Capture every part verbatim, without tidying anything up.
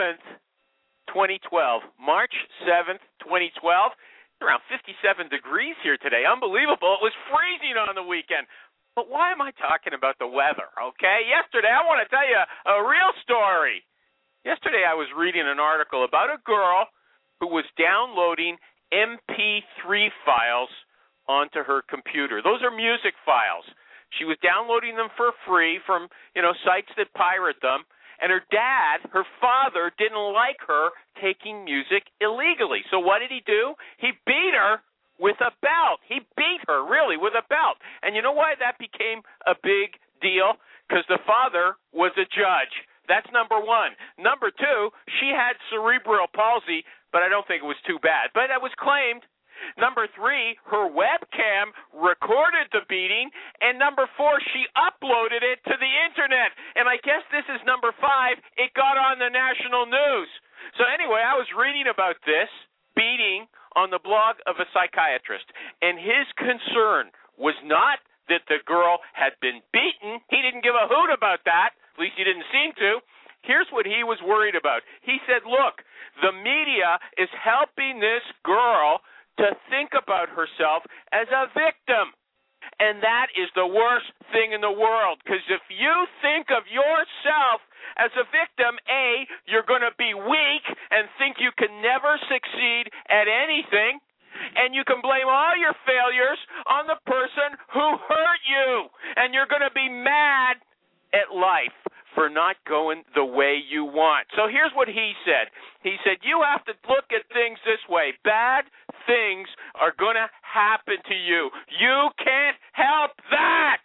seventh, twenty twelve. March seventh, twenty twelve. Around fifty-seven degrees here today. Unbelievable. It was freezing on the weekend. But why am I talking about the weather, okay? Yesterday, I want to tell you a real story. Yesterday, I was reading an article about a girl who was downloading M P three files onto her computer. Those are music files. She was downloading them for free from, you know, sites that pirate them. And her dad, her father, didn't like her taking music illegally. So what did he do? He beat her with a belt. He beat her, really, with a belt. And you know why that became a big deal? Because the father was a judge. That's number one. Number two, she had cerebral palsy, but I don't think it was too bad. But it was claimed. Number three, her webcam recorded the beating. And number four, she uploaded it to the internet. And I guess this is number five, it got on the national news. So anyway, I was reading about this beating on the blog of a psychiatrist. And his concern was not that the girl had been beaten. He didn't give a hoot about that. At least he didn't seem to. Here's what he was worried about. He said, look, the media is helping this girl to think about herself as a victim. And that is the worst thing in the world. Because if you think of yourself as a victim, A, you're going to be weak and think you can never succeed at anything. And you can blame all your failures on the person who hurt you. And you're going to be mad at life for not going the way you want. So here's what he said. He said, you have to look at things this way. Bad things are going to happen to you. You can't help that.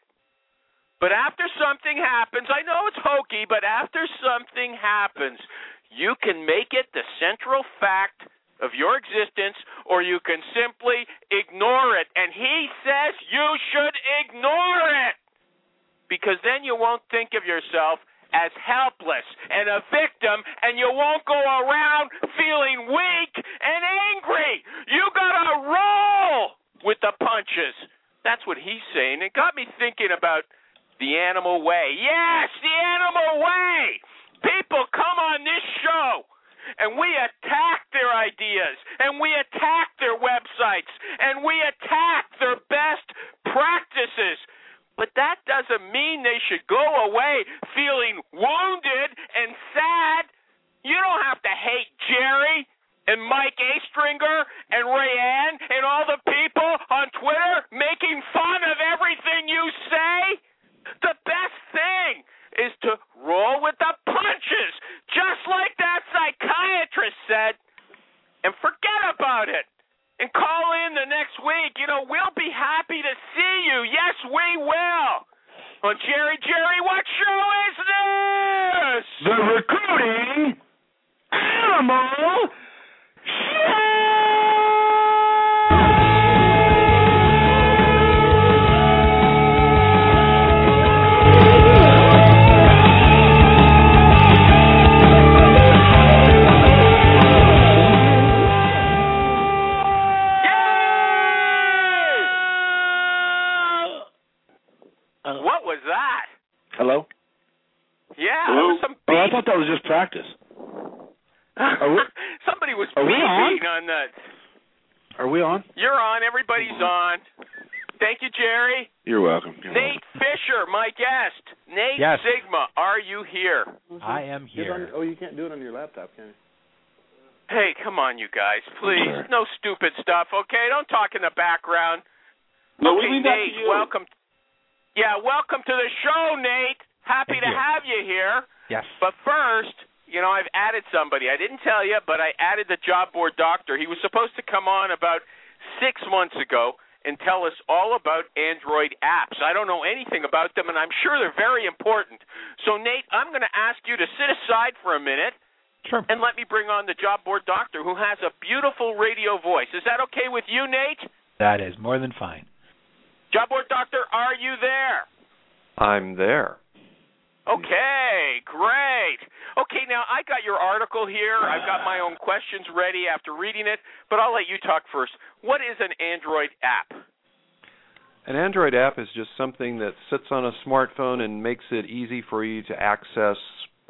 But after something happens, I know it's hokey, but after something happens, you can make it the central fact of your existence, or you can simply ignore it. And he says you should ignore it, because then you won't think of yourself as helpless and a victim, and you won't go around feeling weak and angry. You gotta roll with the punches. That's what he's saying. It got me thinking about the animal way. Yes, the animal way. People come on this show, and we attack their ideas, and we attack their websites, and we attack their best practices. But that doesn't mean they should go away feeling wounded and sad. You don't have to hate Jerry and Mike Astringer and Rayanne and all the people on Twitter making fun of everything you say. The best thing is to roll with the punches, just like that psychiatrist said, and forget about it. And call in the next week. You know, we'll be happy to see you. Yes, we will. On Jerry, Jerry, what show is this? The Recruiting Animal Show! Hello? Yeah, Hello? That was some beat. Oh, I thought that was just practice. We, Somebody was beating on? on that. Are we on? You're on. Everybody's on. Thank you, Jerry. You're welcome. You're Nate welcome. Fisher, my guest. Nate yes. Sigma, are you here? I am here. On, oh, you can't do it on your laptop, can you? Hey, come on, you guys, please. No stupid stuff, okay? Don't talk in the background. No, okay, we Nate, welcome. Yeah, welcome to the show, Nate. Happy Thank to you. have you here. Yes. But first, you know, I've added somebody. I didn't tell you, but I added the job board doctor. He was supposed to come on about six months ago and tell us all about Android apps. I don't know anything about them, and I'm sure they're very important. So, Nate, I'm going to ask you to sit aside for a minute. Sure. And let me bring on the job board doctor, who has a beautiful radio voice. Is that okay with you, Nate? That is more than fine. Job board doctor, are you there? I'm there. Okay, great. Okay, now I got your article here. I've got my own questions ready after reading it, but I'll let you talk first. What is an Android app? An Android app is just something that sits on a smartphone and makes it easy for you to access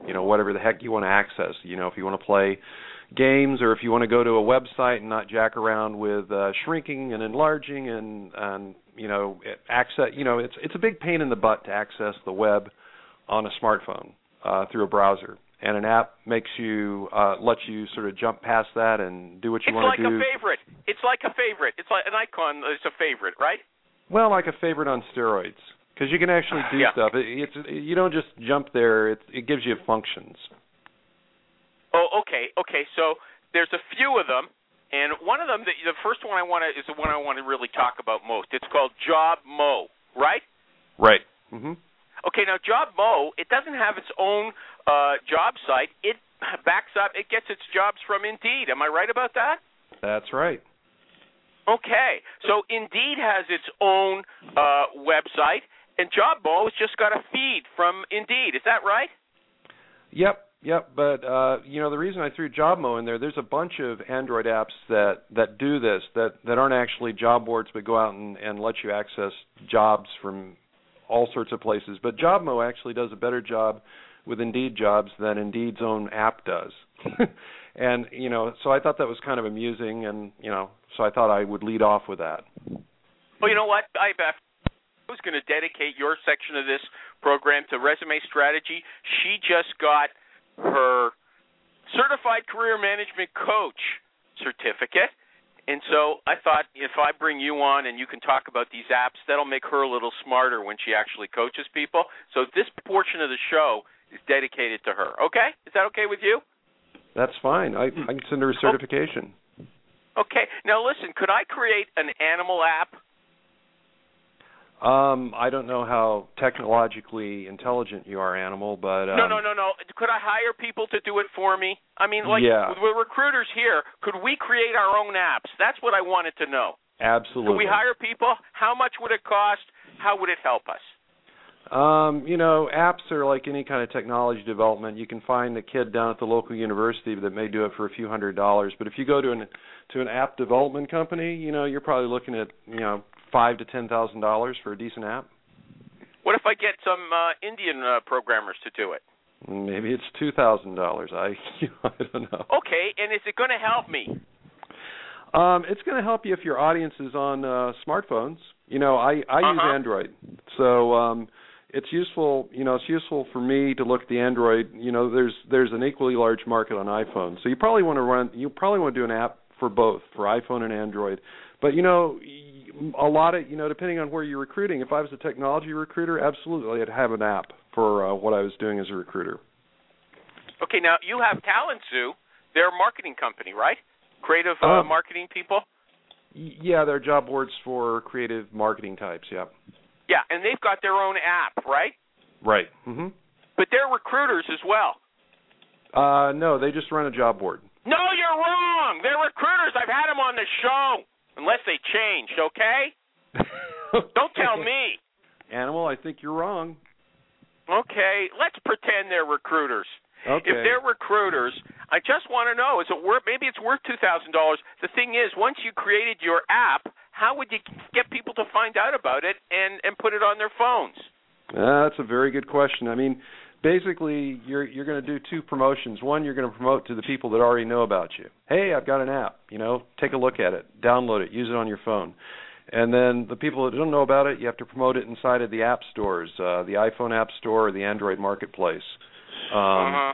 you know, whatever the heck you want to access. You know, if you want to play games or if you want to go to a website and not jack around with uh, shrinking and enlarging and, and you know, access, you know, it's it's a big pain in the butt to access the web on a smartphone uh, through a browser. And an app makes you, uh, lets you sort of jump past that and do what you want to do. It's like a favorite. It's like a favorite. It's like an icon is a favorite, right? Well, like a favorite on steroids, because you can actually do yeah. stuff. It, it's you don't just jump there. It, it gives you functions. Oh, okay, okay. So there's a few of them, and one of them, the, the first one I want to is the one I want to really talk about most. It's called JobMo, right? Right. Mm-hmm. Okay, now JobMo, it doesn't have its own uh, job site. It backs up. It gets its jobs from Indeed. Am I right about that? That's right. Okay, so Indeed has its own uh, website, and JobMo has just got a feed from Indeed. Is that right? Yep, yep. But uh, you know, the reason I threw JobMo in there, there's a bunch of Android apps that, that do this, that, that aren't actually job boards, but go out and, and let you access jobs from all sorts of places. But JobMo actually does a better job with Indeed jobs than Indeed's own app does. And, you know, so I thought that was kind of amusing, and, you know, so I thought I would lead off with that. Well, you know what, I bet I was going to dedicate your section of this program to resume strategy. She just got her Certified Career Management Coach certificate. And so I thought if I bring you on and you can talk about these apps, that'll make her a little smarter when she actually coaches people. So this portion of the show is dedicated to her. Okay? Is that okay with you? That's fine. I, I can send her a certification. Okay. Now listen, could I create an animal app? Um, I don't know how technologically intelligent you are, Animal, but... Um, no, no, no, no. Could I hire people to do it for me? I mean, like, yeah. with, with recruiters here, could we create our own apps? That's what I wanted to know. Absolutely. Could we hire people? How much would it cost? How would it help us? Um, you know, apps are like any kind of technology development. You can find a kid down at the local university that may do it for a few hundred dollars. But if you go to an to an app development company, you know, you're probably looking at, you know, five to ten thousand dollars for a decent app. What if I get some uh, Indian uh, programmers to do it? Maybe it's two thousand dollars. I I don't know. Okay, and is it going to help me? Um, it's going to help you if your audience is on uh, smartphones. You know, I I uh-huh. use Android, so um, it's useful. You know, it's useful for me to look at the Android. You know, there's there's an equally large market on iPhone, so you probably want to run. You probably want to do an app for both, for iPhone and Android. But you know, a lot of you know, depending on where you're recruiting. If I was a technology recruiter, absolutely, I'd have an app for uh, what I was doing as a recruiter. Okay, now you have TalentZoo. They're a marketing company, right? Creative uh, uh, marketing people. Yeah, they're job boards for creative marketing types. Yeah. Yeah, and they've got their own app, right? Right. Mm-hmm. But they're recruiters as well. Uh, no, they just run a job board. No, you're wrong. They're recruiters. I've had them on the show, unless they changed. Okay? Don't tell me. Animal, I think you're wrong. Okay, let's pretend they're recruiters. Okay. If they're recruiters, I just want to know, is it worth, maybe it's worth two thousand dollars. The thing is, once you created your app, how would you get people to find out about it and, and put it on their phones? Uh, that's a very good question. I mean, basically, you're you're going to do two promotions. One, you're going to promote to the people that already know about you. Hey, I've got an app. You know, take a look at it, download it, use it on your phone. And then the people that don't know about it, you have to promote it inside of the app stores, uh, the iPhone App Store or the Android Marketplace. Um, uh-huh.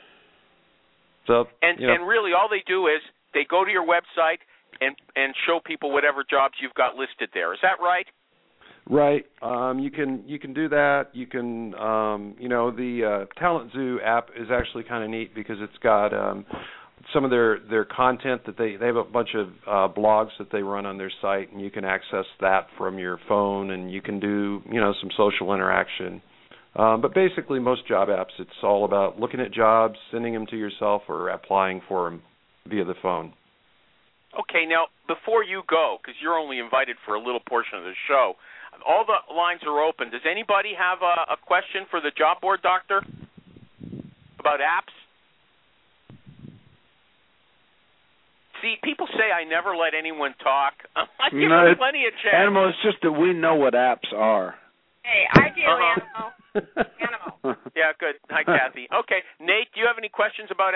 So, and you know, and really, all they do is they go to your website and and show people whatever jobs you've got listed there. Is that right? Right. Um, you can you can do that. You can um, you know the uh, TalentZoo app is actually kind of neat because it's got um, some of their, their content that they they have a bunch of uh, blogs that they run on their site, and you can access that from your phone, and you can do you know some social interaction. Um, but basically, most job apps, it's all about looking at jobs, sending them to yourself, or applying for them via the phone. Okay, now, before you go, because you're only invited for a little portion of the show, all the lines are open. Does anybody have a, a question for the job board doctor about apps? See, people say I never let anyone talk. I give no, them plenty of chance. Animal, it's just that we know what apps are. Hey, I do, Uh-huh. Animal. Animal. Yeah, good. Hi, Kathy. Okay, Nate, do you have any questions about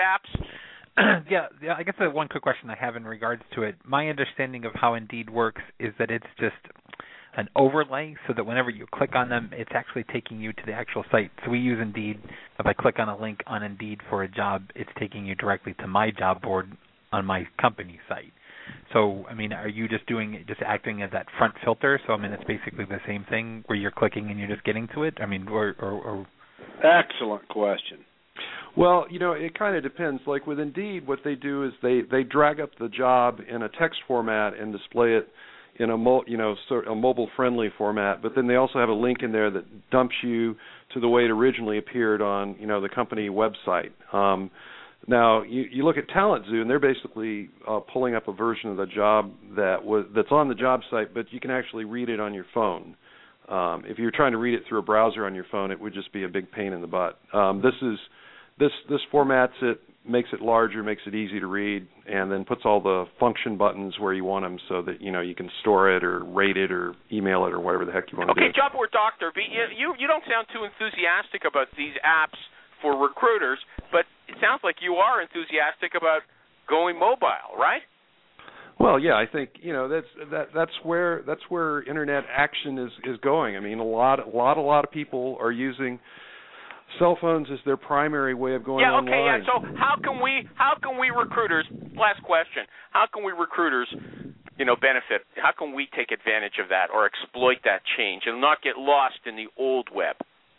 apps? yeah, yeah. I guess the one quick question I have in regards to it. My understanding of how Indeed works is that it's just an overlay, so that whenever you click on them, it's actually taking you to the actual site. So we use Indeed. If I click on a link on Indeed for a job, it's taking you directly to my job board on my company site. So, I mean, are you just doing, just acting as that front filter? So, I mean, it's basically the same thing where you're clicking and you're just getting to it? I mean, or... or, or... Excellent question. Well, you know, it kind of depends. Like with Indeed, what they do is they, they drag up the job in a text format and display it in a mo- you know sort of a mobile-friendly format. But then they also have a link in there that dumps you to the way it originally appeared on, you know, the company website. Um, Now, you, you look at Talent Zoo, and they're basically uh, pulling up a version of the job that was that's on the job site, but you can actually read it on your phone. Um, if you're trying to read it through a browser on your phone, it would just be a big pain in the butt. Um, this is this this formats it, makes it larger, makes it easy to read, and then puts all the function buttons where you want them, so that you know you can store it or rate it or email it or whatever the heck you want to okay, do. Okay, Job Board Doctor, you you don't sound too enthusiastic about these apps for recruiters, but it sounds like you are enthusiastic about going mobile, right? Well, yeah, I think you know that's that that's where that's where internet action is, is going. I mean, a lot a lot a lot of people are using cell phones as their primary way of going yeah, online. okay, yeah. So how can we how can we recruiters? Last question: how can we recruiters, you know, benefit? How can we take advantage of that or exploit that change and not get lost in the old web?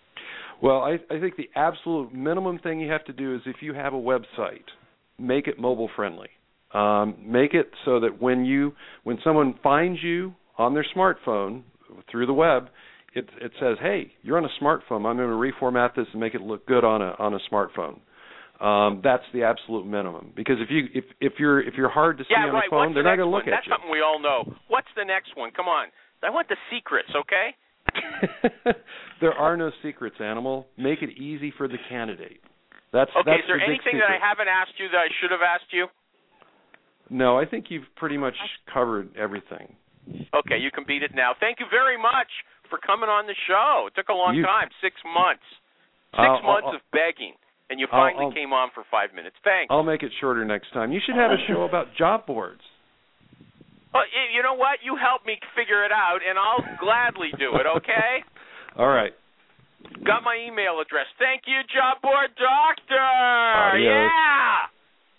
Well, I, I think the absolute minimum thing you have to do is if you have a website, make it mobile friendly. Um, make it so that when you when someone finds you on their smartphone through the web, it it says, "Hey, you're on a smartphone. I'm going to reformat this and make it look good on a on a smartphone." Um, that's the absolute minimum. Because if you if if you're if you're hard to see yeah, on right. the phone, What's they're the not going to look one? at That's you. That's something we all know. What's the next one? Come on. I want the secrets, okay? There are no secrets, Animal. Make it easy for the candidate. That's okay. That's Is there the big anything secret. that I haven't asked you that I should have asked you? No, I think you've pretty much covered everything. Okay, you can beat it now. Thank you very much for coming on the show. It took a long you, time, six months. Six I'll, months I'll, of begging, and you I'll, finally I'll, came on for five minutes. Thanks. I'll make it shorter next time. You should have a show about job boards. Well, you know what? You help me figure it out, and I'll gladly do it, okay? All right. Got my email address. Thank you, Job Board Doctor. Adios. Yeah.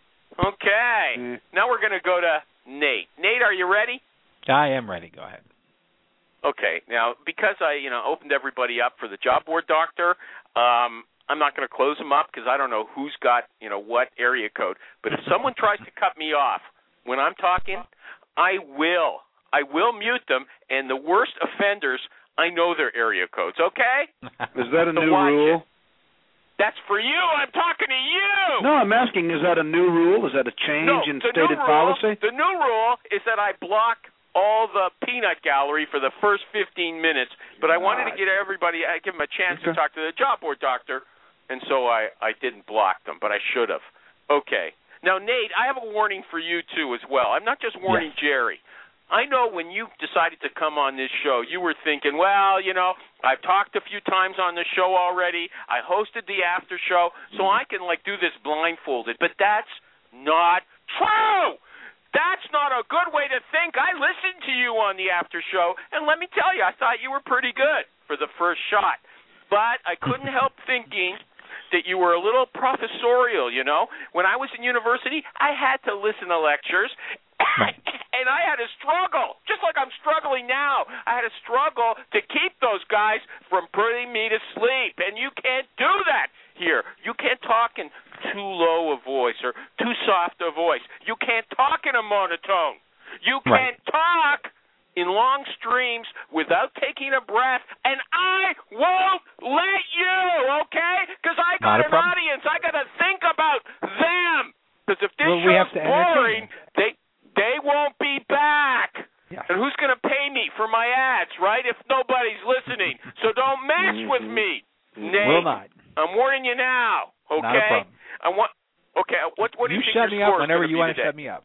Okay. Mm. Now we're going to go to Nate. Nate, are you ready? I am ready. Go ahead. Okay. Now, because I, you know, opened everybody up for the Job Board Doctor, um, I'm not going to close them up because I don't know who's got, you know, what area code. But if someone tries to cut me off when I'm talking, I will. I will mute them, and the worst offenders, I know their area codes, okay? Is that a so new rule? It. That's for you. I'm talking to you. No, I'm asking, is that a new rule? Is that a change no, in the stated new rule, policy? The new rule is that I block all the peanut gallery for the first fifteen minutes, but I wanted to give everybody, I give them a chance okay. to talk to the Job Board Doctor, and so I, I didn't block them, but I should have. Okay. Now, Nate, I have a warning for you, too, as well. I'm not just warning yes. Jerry. I know when you decided to come on this show, you were thinking, well, you know, I've talked a few times on the show already. I hosted the after show, so I can, like, do this blindfolded. But that's not true. That's not a good way to think. I listened to you on the after show, and let me tell you, I thought you were pretty good for the first shot. But I couldn't help thinking that you were a little professorial, you know. When I was in university, I had to listen to lectures, and I had to struggle, just like I'm struggling now. I had to struggle to keep those guys from putting me to sleep, and you can't do that here. You can't talk in too low a voice or too soft a voice. You can't talk in a monotone. You can't right. talk in long streams without taking a breath, and I won't let you, okay? Because I got an problem. audience. I got to think about them. Because if this well, we show's have to boring, they they won't be back. Yeah. And who's going to pay me for my ads, right, if nobody's listening? So don't mess mm-hmm. with me, Nate. Will not. I'm warning you now, okay? Not a problem. I want. Okay, what what do you you think shut your me up score is whenever gonna you be want today? to shut me up.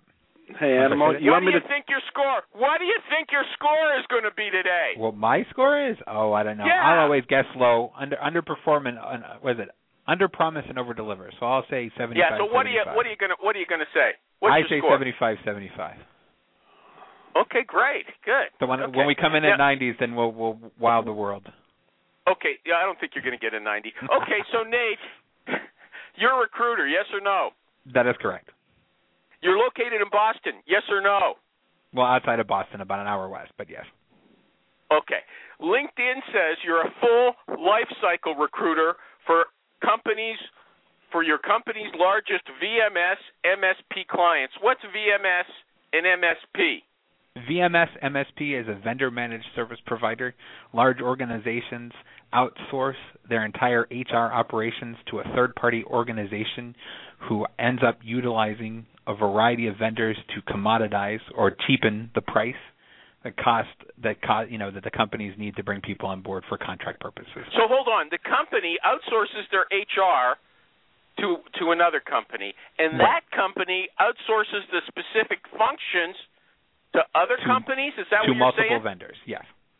Hey, Animal, you what want do me you to? think your score? What do you think your score is going to be today? Well, my score is oh, I don't know. Yeah. I'll always guess low, under underperform and uh, what is it? Under promise and over deliver. So I'll say seventy-five. Yeah. So what are you what are you gonna what are you gonna say? What's I your say score? seventy-five, seventy-five. Okay, great, good. So when okay. when we come in now, at nineties, then we'll we'll wow the world. Okay. Yeah, I don't think you're gonna get a ninety. Okay, so Nate, you're a recruiter, yes or no? That is correct. You're located in Boston, yes or no? Well, outside of Boston, about an hour west, but yes. Okay. LinkedIn says you're a full life cycle recruiter for companies, for your company's largest V M S, M S P clients. What's V M S and M S P? V M S M S P is a vendor managed service provider. Large organizations outsource their entire H R operations to a third party organization who ends up utilizing a variety of vendors to commoditize or cheapen the price, the cost that co- you know that the companies need to bring people on board for contract purposes. So hold on, the company outsources their H R to to another company, and Right. that company outsources the specific functions to other To- companies. Is that to what you're multiple saying? vendors, yes.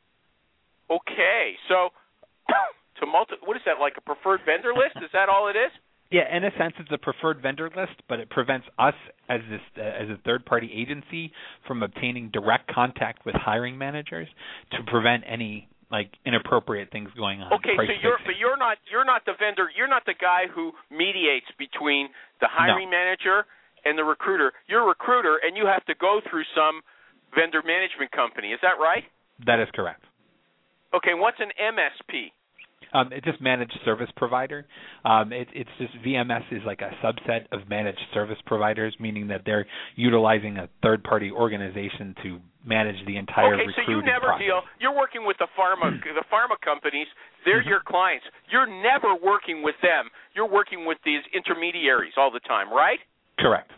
Okay, so to multi, what is that, like a preferred vendor list? Is that all it is? Yeah, in a sense, it's a preferred vendor list, but it prevents us as this uh, as a third-party agency from obtaining direct contact with hiring managers to prevent any like inappropriate things going on. Okay, price so you're fixing. but you're not you're not the vendor. You're not the guy who mediates between the hiring No. manager and the recruiter. You're a recruiter, and you have to go through some vendor management company. Is that right? That is correct. Okay, what's an M S P? Um, it's just managed service provider. Um, it, it's just V M S is like a subset of managed service providers, meaning that they're utilizing a third-party organization to manage the entire Okay, so you recruiting never process. deal. You're working with the pharma the pharma companies. They're Mhm. your clients. You're never working with them. You're working with these intermediaries all the time, right? Correct.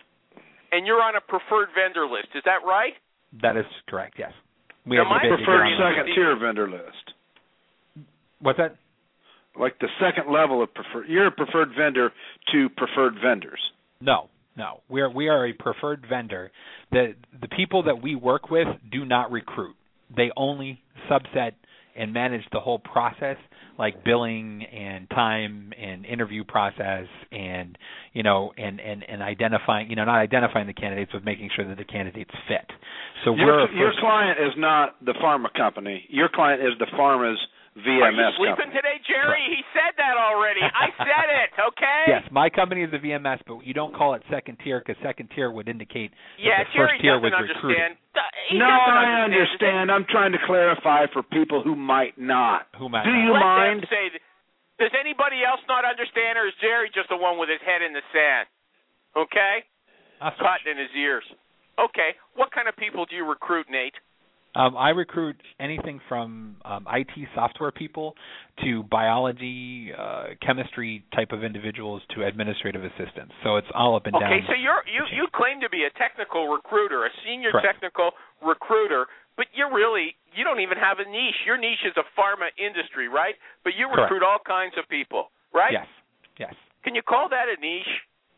And you're on a preferred vendor list. Is that right? That is correct. Yes. We Now, have the my ability to Preferred get on- second tier vendor list. What's that? Like the second level of preferred. You're a preferred vendor to preferred vendors. No, no. We are we are a preferred vendor. The the people that we work with do not recruit. They only subset and manage the whole process, like billing and time and interview process, and you know, and and and identifying, you know, not identifying the candidates, but making sure that the candidates fit. So Your, we're a your first- client is not the pharma company. Your client is the pharma's V M S Are you sleeping company. today, Jerry? He said that already. I said it, okay? Yes, my company is the V M S, but you don't call it second tier because second tier would indicate Yeah, that the Jerry first tier doesn't was understand. recruiting. Uh, He No, doesn't I understand. understand. I'm trying to clarify for people who might not. Who might Do not. you Let mind? them say that. Does anybody else not understand, or is Jerry just the one with his head in the sand? Okay? Us. Caught in his ears. Okay. What kind of people do you recruit, Nate? Um, I recruit anything from um, I T software people to biology, uh, chemistry type of individuals to administrative assistants. So it's all up and down. Okay, so you're you you claim to be a technical recruiter, a senior Correct. technical recruiter, but you're really you don't even have a niche. Your niche is a pharma industry, right? But you Correct. recruit all kinds of people, right? Yes, yes. Can you call that a niche?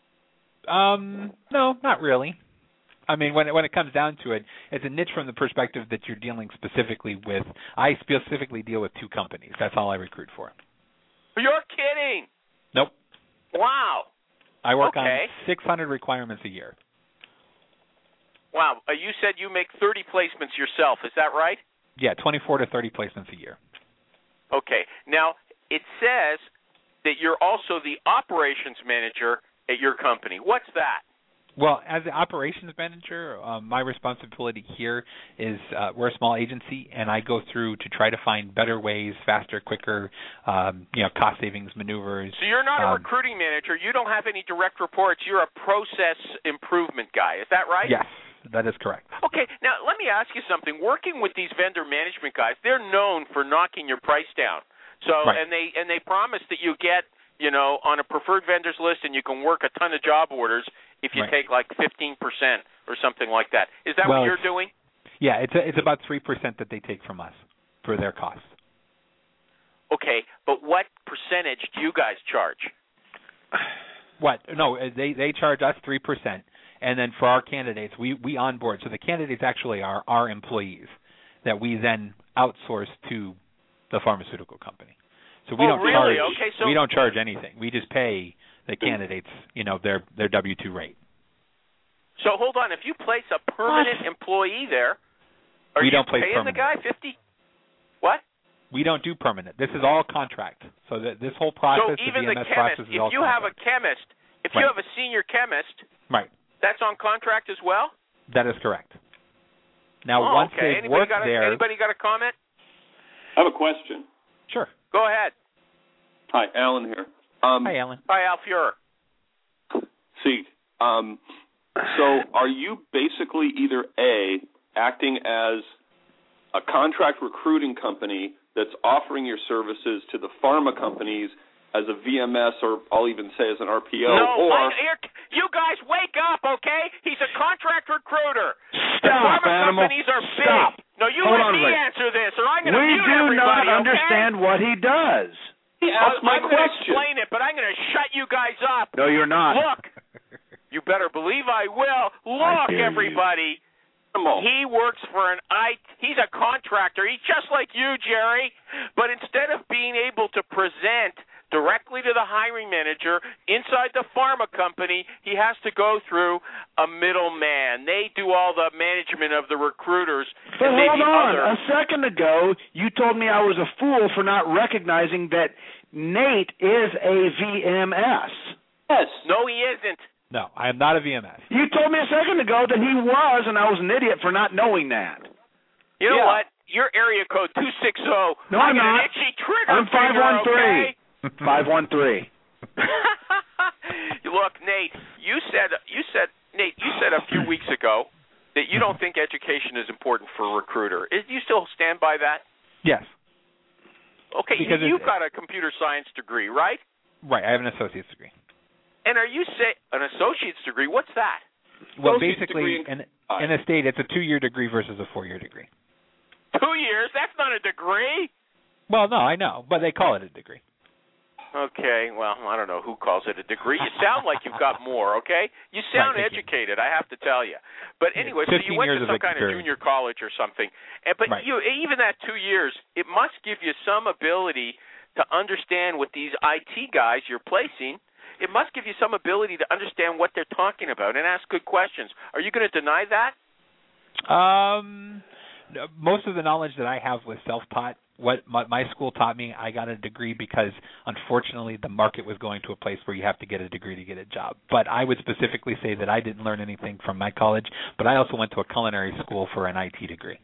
Um, no, not really. I mean, when it, when it comes down to it, it's a niche from the perspective that you're dealing specifically with. I specifically deal with two companies. That's all I recruit for. You're kidding. Nope. Wow. I work Okay. on six hundred requirements a year. Wow. Uh, you said you make thirty placements yourself. Is that right? Yeah, twenty-four to thirty placements a year. Okay. Now, it says that you're also the operations manager at your company. What's that? Well, as the operations manager, um, my responsibility here is uh, we're a small agency, and I go through to try to find better ways, faster, quicker, um, you know, cost savings maneuvers. So you're not a Um, recruiting manager. You don't have any direct reports. You're a process improvement guy. Is that right? Yes, that is correct. Okay. Now, let me ask you something. Working with these vendor management guys, they're known for knocking your price down. So, Right. and they and they promise that you get, you know, on a preferred vendors list, and you can work a ton of job orders if you Right. take like fifteen percent or something like that. Is that Well, what you're it's- doing? Yeah, it's a, it's about three percent that they take from us for their costs. Okay, but what percentage do you guys charge? What? No, uh, they they charge us three percent, And then for our candidates, we, we onboard. So the candidates actually are our employees that we then outsource to the pharmaceutical company. So we oh, don't really? charge Okay, so we don't charge anything. We just pay the candidates, you know, their their W two rate. So hold on, if you place a permanent what? employee there, are we you don't place paying permanent. the guy fifty? What? We don't do permanent. This is all contract. So that this whole process, so even the the V M S chemist, process is if all you contract. have a chemist, if right. you have a senior chemist, right, that's on contract as well? that is correct. Now, oh, once okay. they've anybody worked got a, there, anybody got a comment? I have a question. Sure. Go ahead. Hi, Alan here. Um, Hi, Alan. Hi, Al Fuhrer. See, um, so are you basically either A, acting as a contract recruiting company that's offering your services to the pharma companies as a V M S, or I'll even say as an R P O, no, or... I, here, you guys wake up, okay? He's a contract recruiter. Stop, the pharma animal. companies are big. Stop. No, you Hold let on, me wait. answer this, or I'm going to We mute do everybody, not okay? understand what he does. Ask my I'm going to question. explain it, but I'm going to shut you guys up. No, you're not. Look, you better believe I will. Look, dare you. everybody. Come on. He works for an I. He's a contractor. He's just like you, Jerry. But instead of being able to present directly to the hiring manager inside the pharma company, he has to go through a middleman. They do all the management of the recruiters. But and hold maybe on. other. A second ago, you told me I was a fool for not recognizing that Nate is a V M S. Yes. No, he isn't. No, I am not a V M S. You told me a second ago that he was, and I was an idiot for not knowing that. You know Yeah. what? Your area code two six zero. No, I I'm got not. an itchy trigger I'm five finger, one three. okay? five one three. Look, Nate, you said you said Nate, you said a few weeks ago that you don't think education is important for a recruiter. Is do you still stand by that? Yes. Okay, Because you've it- got a computer science degree, right? Right. I have an associate's degree. And are you say an associate's degree? What's that? Well, Associate's basically, degree in- in, in a state, it's a two-year degree versus a four-year degree. Two years? That's not a degree. Well, no, I know, but they call it a degree. Okay, well, I don't know who calls it a degree. You sound like you've got more, okay? You sound Right, thank you. educated, I have to tell you. But anyway, so you fifteen went years to of some kind of experience. junior college or something. And, but Right. you, even that two years, it must give you some ability to understand what these I T guys you're placing, it must give you some ability to understand what they're talking about and ask good questions. Are you going to deny that? Um, most of the knowledge that I have was self-taught. What my, my school taught me, I got a degree because, unfortunately, the market was going to a place where you have to get a degree to get a job. But I would specifically say that I didn't learn anything from my college, but I also went to a culinary school for an I T degree.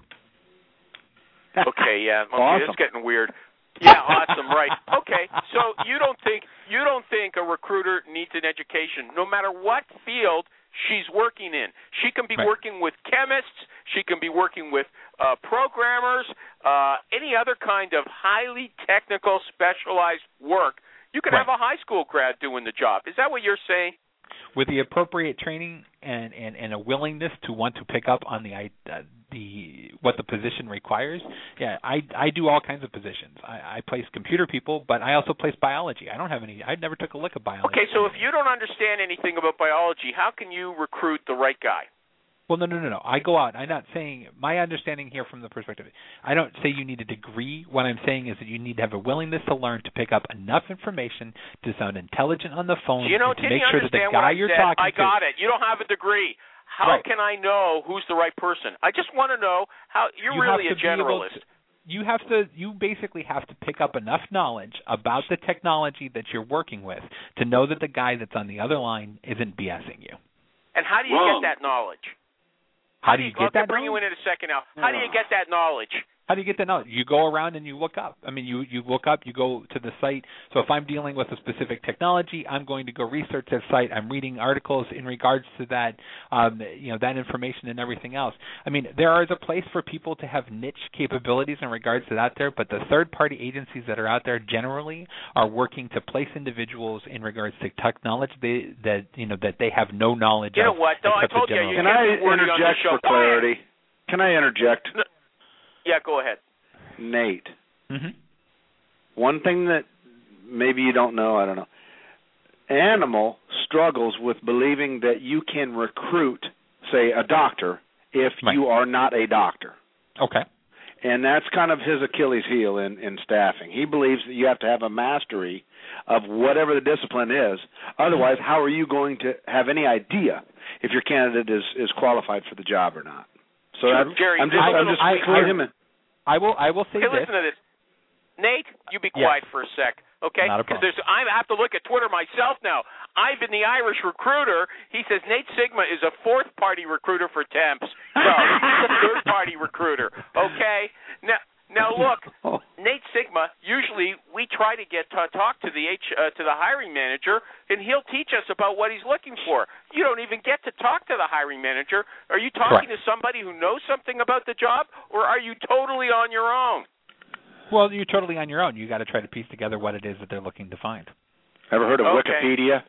Okay, yeah, okay, Awesome. it's getting weird. Yeah, awesome, right. Okay, so you don't think you don't think a recruiter needs an education, no matter what field she's working in. She can be Right. working with chemists, she can be working with uh, programmers, uh, any other kind of highly technical, specialized work. You could Right. have a high school grad doing the job. Is that what you're saying? With the appropriate training and, and, and a willingness to want to pick up on the uh, the what the position requires, yeah, I I do all kinds of positions. I, I place computer people, but I also place biology. I don't have any. I never took a lick of biology. Okay, so if you don't understand anything about biology, how can you recruit the right guy? Well, no, no, no, no. I go out. I'm not saying my understanding here from the perspective. I don't say you need a degree. What I'm saying is that you need to have a willingness to learn to pick up enough information to sound intelligent on the phone, You know, and to didn't make you sure that the understand what guy I you're said? talking I to. got it. You don't have a degree. How Right. can I know who's the right person? I just want to know how. You're You really have a to be able generalist. to- You have to. You basically have to pick up enough knowledge about the technology that you're working with to know that the guy that's on the other line isn't BSing you. And how do you Wrong. get that knowledge? How do you get I'll that bring you knowledge? in in a second now. How do you get that knowledge? How do you get that knowledge? You go around and you look up. I mean, you, you look up, you go to the site. So if I'm dealing with a specific technology, I'm going to go research that site. I'm reading articles in regards to that, um, you know, that information and everything else. I mean, there is a place for people to have niche capabilities in regards to that there, but the third-party agencies that are out there generally are working to place individuals in regards to technology they, that, you know, that they have no knowledge You know of. what? No, I except the told you. general- You Can can't I be wordy on the interject show. for clarity? Can I interject? Yeah, go ahead. Nate, mm-hmm. one thing that maybe you don't know, I don't know. Animal struggles with believing that you can recruit, say, a doctor if Right. you are not a doctor. Okay. And that's kind of his Achilles heel in, in staffing. He believes that you have to have a mastery of whatever the discipline is. Otherwise, how are you going to have any idea if your candidate is, is qualified for the job or not? So Sure, that, Jerry, I'm just, I- I'm just I- cluing I- him in. I will. I will say Hey, this. listen to this. Nate, you be Yes. quiet for a sec, okay? Not a Because problem. there's, I have to look at Twitter myself now. Ivan, the Irish recruiter, he says Nate Sigma is a fourth-party recruiter for temps. No, he's a third-party recruiter, okay? Now, now look, Oh. Nate Sigma. Usually, we try to get to talk to the H uh, to the hiring manager, and he'll teach us about what he's looking for. You don't even get to talk to the hiring manager. Are you talking Correct. to somebody who knows something about the job, or are you totally on your own? Well, you're totally on your own. You got to try to piece together what it is that they're looking to find. Ever heard of Okay. Wikipedia?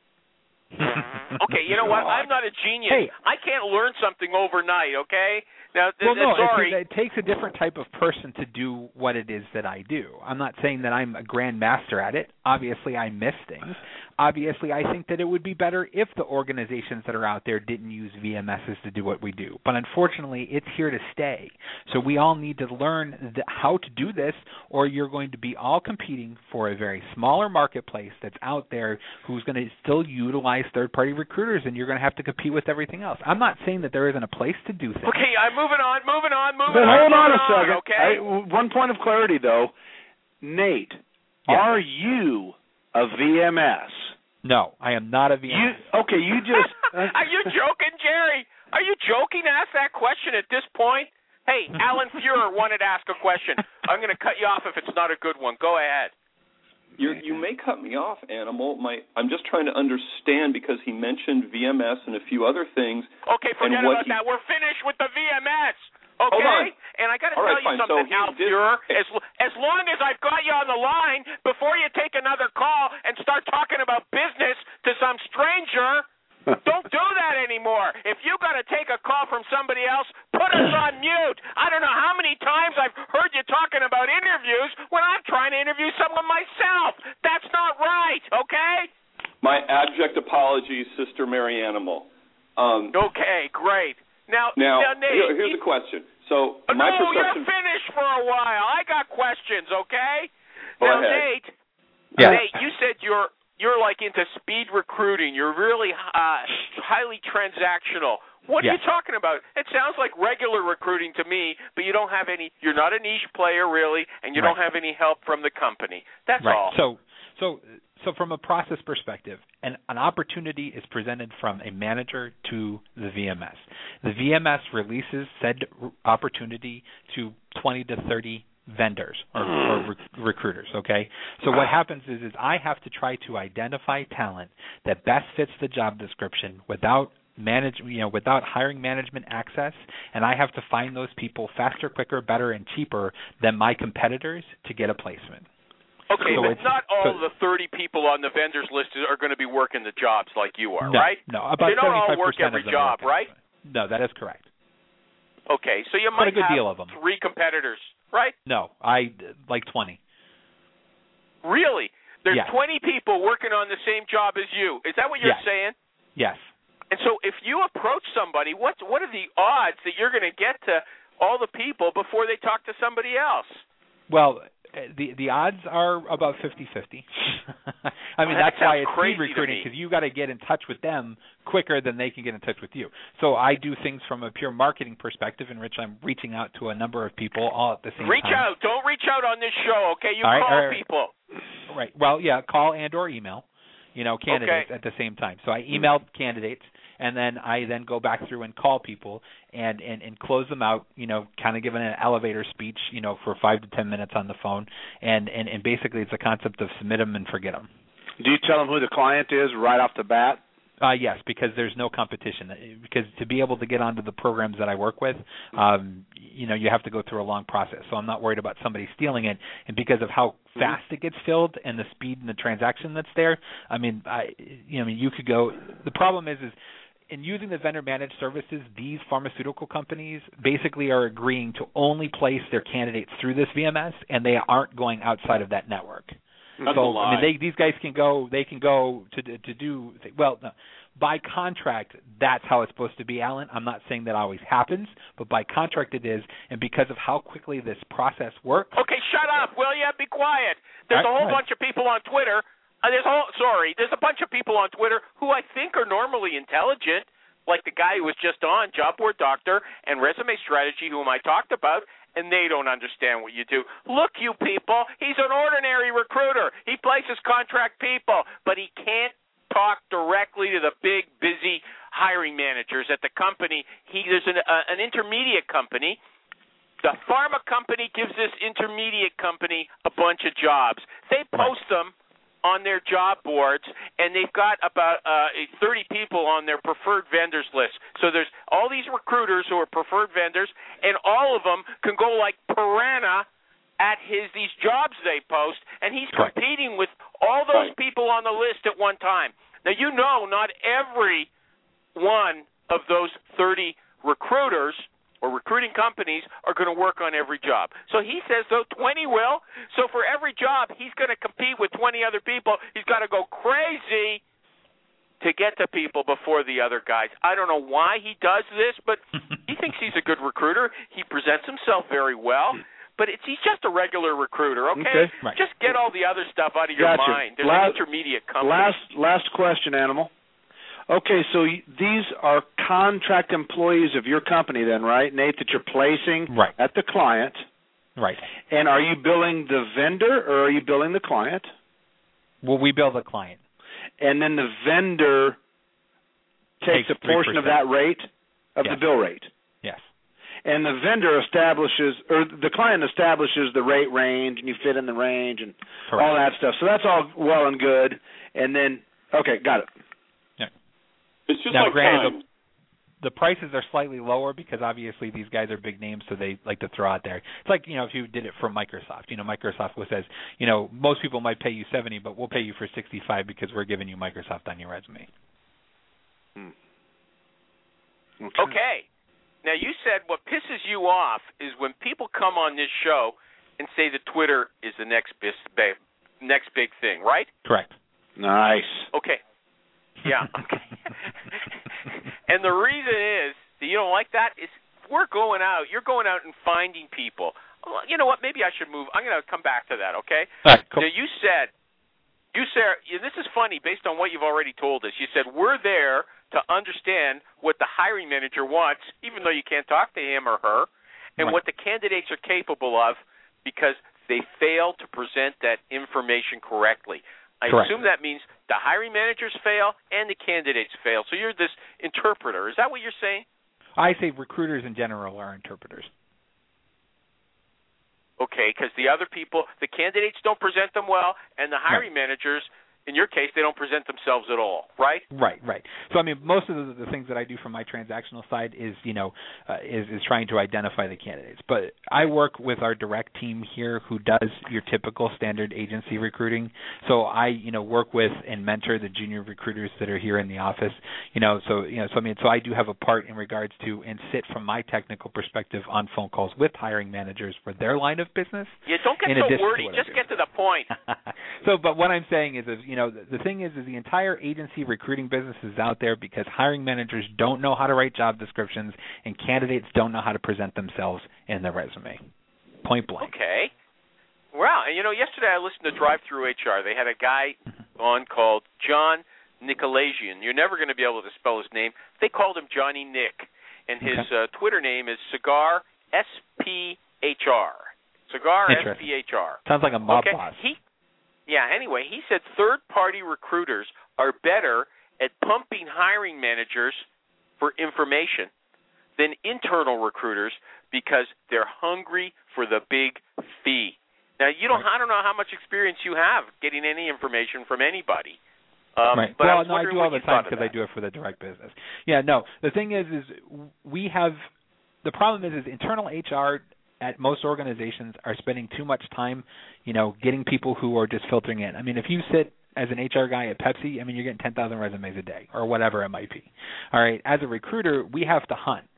Okay, you know what? I'm not a genius. Hey. I can't learn something overnight, okay? Now, th- Well, no, th- sorry. It, it takes a different type of person to do what it is that I do. I'm not saying that I'm a grand master at it. Obviously, I miss things. Obviously, I think that it would be better if the organizations that are out there didn't use V M Ss to do what we do. But unfortunately, it's here to stay. So we all need to learn the, how to do this, or you're going to be all competing for a very smaller marketplace that's out there who's going to still utilize third-party recruiters, and you're going to have to compete with everything else. I'm not saying that there isn't a place to do things. Okay, I'm moving on, moving on, moving But on. hold on a moving second. okay? I, one point of clarity, though. Nate, Yes. are you a V M S? No, I am not a V M S. You okay? You just Are you joking, Jerry? Are you joking to ask that question at this point? Hey, Alan Fuhrer wanted to ask a question. I'm going to cut you off if it's not a good one. Go ahead. You you may cut me off, Animal. My I'm just trying to understand because he mentioned V M S and a few other things. Okay, forget and what about he, that. We're finished with the V M S. Hold Okay? on. And I got to All tell right, you fine. something, So he Al did- Fuhrer. As, as long as I've got you on the line, before you take another call and start talking about business to some stranger, don't do that anymore. If you got to take a call from somebody else, put us on mute. I don't know how many times I've heard you talking about interviews when I'm trying to interview someone myself. That's not right, okay? my abject apologies, Sister Mary Animal. Um, Okay, great. Now, now, now Nate, here- here's you- a question. So Oh, my no, perception. you're finished for a while. I got questions, okay? Go now, ahead. Nate, Yeah. Nate, you said you're you're like into speed recruiting. You're really uh, highly transactional. What Yes. are you talking about? It sounds like regular recruiting to me, but you don't have any. You're not a niche player really, and you Right. don't have any help from the company. That's Right. all. So, so, so from a process perspective, an, an opportunity is presented from a manager to the V M S. The V M S releases said r- opportunity to twenty to thirty vendors or, or rec- recruiters. Okay. So what happens is, is I have to try to identify talent that best fits the job description without manage, you know, without hiring management access, and I have to find those people faster, quicker, better, and cheaper than my competitors to get a placement. Okay, So but it's- not all so- the thirty people on the vendors list are going to be working the jobs like you are, no, right? No, about They don't all seventy-five work percent every of them job, work right? it. No, that is correct. Okay, so you But a might good have deal of them. three competitors, right? No, I like twenty. Really? There's Yes. twenty people working on the same job as you. Is that what you're Yes. saying? Yes. And so if you approach somebody, what what are the odds that you're going to get to all the people before they talk to somebody else? Well, uh, the the odds are about fifty-fifty. I mean, That that's why sounds it's crazy speed to recruiting, me. because you got to get in touch with them quicker than they can get in touch with you. So I do things from a pure marketing perspective, in which I'm reaching out to a number of people all at the same Reach time. out. Don't reach out on this show, okay? You All right, call all right. people. Right. Well, yeah, call and or email, you know, candidates Okay. at the same time. So I email candidates, and then I then go back through and call people and, and, and close them out, you know, kind of giving an elevator speech, you know, for five to ten minutes on the phone. And, and, and basically it's a concept of submit them and forget them. Do you tell them who the client is right off the bat? Uh, yes, because there's no competition. Because to be able to get onto the programs that I work with, um, you know, you have to go through a long process. So I'm not worried about somebody stealing it. And because of how fast it gets filled and the speed and the transaction that's there, I mean, I, you know, I mean, you could go. The problem is, is in using the vendor managed services, these pharmaceutical companies basically are agreeing to only place their candidates through this V M S, and they aren't going outside of that network. That's so a lie. I mean, they, these guys can go. They can go to to do well. No, by contract, that's how it's supposed to be, Alan. I'm not saying that always happens, but by contract it is, and because of how quickly this process works. Okay, shut up, will you? Be quiet. There's All a whole right. bunch of people on Twitter. Uh, there's a whole, sorry, there's a bunch of people on Twitter who I think are normally intelligent, like the guy who was just on, Job Board Doctor and Resume Strategy, whom I talked about, and they don't understand what you do. Look, you people, he's an ordinary recruiter. He places contract people, but he can't talk directly to the big, busy hiring managers at the company. He There's an, uh, an intermediate company. The pharma company gives this intermediate company a bunch of jobs. They post them on their job boards, and they've got about uh, thirty people on their preferred vendors list. So there's all these recruiters who are preferred vendors, and all of them can go like piranha at his these jobs they post, and he's Right. competing with all those Right. people on the list at one time. Now, you know not every one of those thirty recruiters or recruiting companies are going to work on every job. So he says, though, twenty will. So for every job, he's going to compete with twenty other people. He's got to go crazy to get to people before the other guys. I don't know why he does this, but he thinks he's a good recruiter. He presents himself very well. But it's he's just a regular recruiter, okay? Okay. Right. Just get all the other stuff out of your Gotcha. mind. There's Last- an intermediate company. Last last question, Animal. Okay, so y- these are contract employees of your company then, right, Nate, that you're placing Right. at the client. Right. And are you billing the vendor or are you billing the client? Well, we bill the client. And then the vendor takes, Takes a portion of three percent. that rate of Yes. the bill rate. Yes. And the vendor establishes, or the client establishes the rate range, and you fit in the range and Correct. all that stuff. So that's all well and good. And then, okay, got it. It's just Now, like granted, time. The prices are slightly lower because obviously these guys are big names, so they like to throw out there. It's like, you know, if you did it for Microsoft. You know, Microsoft was says, you know, most people might pay you seventy, but we'll pay you for sixty-five because we're giving you Microsoft on your resume. Hmm. Okay. Now, you said what pisses you off is when people come on this show and say that Twitter is the next bis- ba- next big thing, right? Correct. Nice. Okay. Yeah. Okay. And the reason is that you don't like that is we're going out. You're going out and finding people. Well, you know what? Maybe I should move. I'm going to come back to that, okay? All right, cool. Now, you said, you said, yeah, this is funny based on what you've already told us. You said we're there to understand what the hiring manager wants, even though you can't talk to him or her, and Right. what the candidates are capable of because they fail to present that information correctly. I Correct. assume that means the hiring managers fail and the candidates fail. So you're this interpreter. Is that what you're saying? I say recruiters in general are interpreters. Okay, because the other people, the candidates don't present them well, and the hiring Right. managers, in your case, they don't present themselves at all, right? Right, right. So I mean, most of the, the things that I do from my transactional side is, you know, uh, is is trying to identify the candidates. But I work with our direct team here, who does your typical standard agency recruiting. So I, you know, work with and mentor the junior recruiters that are here in the office. You know, so you know, so I mean, so I do have a part in regards to and sit from my technical perspective on phone calls with hiring managers for their line of business. Yeah, don't get In so addition to wordy. what I Just do. get to the point. So, but what I'm saying is, is you know, the, the thing is, is the entire agency recruiting business is out there because hiring managers don't know how to write job descriptions and candidates don't know how to present themselves in their resume. Point blank. Okay. Wow. And, you know, yesterday I listened to Drive Through H R. They had a guy on called John Nicolazian. You're never going to be able to spell his name. They called him Johnny Nick. And his Okay. uh, Twitter name is Cigar S P H R. Cigar S Interesting. P H R. Sounds like a mob Okay. boss. He, yeah, anyway, he said third-party recruiters are better at pumping hiring managers for information than internal recruiters because they're hungry for the big fee. Now, you don't. Right. I don't know how much experience you have getting any information from anybody. Um, right. But I well, was no, I wondering do all what the you time thought of because I that. do it for the direct business. Yeah, no. The thing is, is we have the problem is, is internal H R at most organizations are spending too much time, you know, getting people who are just filtering in. I mean, if you sit as an H R guy at Pepsi, I mean, you're getting ten thousand resumes a day or whatever it might be. All right. As a recruiter, we have to hunt.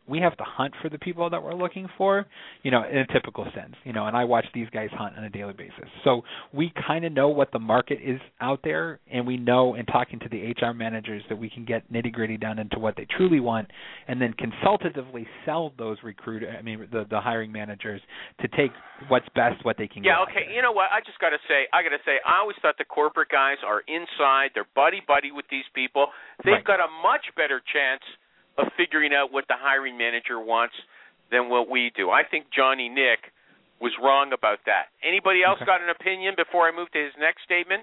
we have to hunt for the people that we're looking for, you know, in a typical sense, you know, and I watch these guys hunt on a daily basis. So we kind of know what the market is out there, and we know in talking to the H R managers that we can get nitty-gritty down into what they truly want, and then consultatively sell those recruiter, I mean, the, the hiring managers to take what's best, what they can yeah, get. Yeah, okay, you know what, I just got to say, I got to say, I always thought the corporate guys are inside, they're buddy-buddy with these people. They've Right. got a much better chance of figuring out what the hiring manager wants than what we do. I think Johnny Nick was wrong about that. Anybody else Okay. got an opinion before I move to his next statement?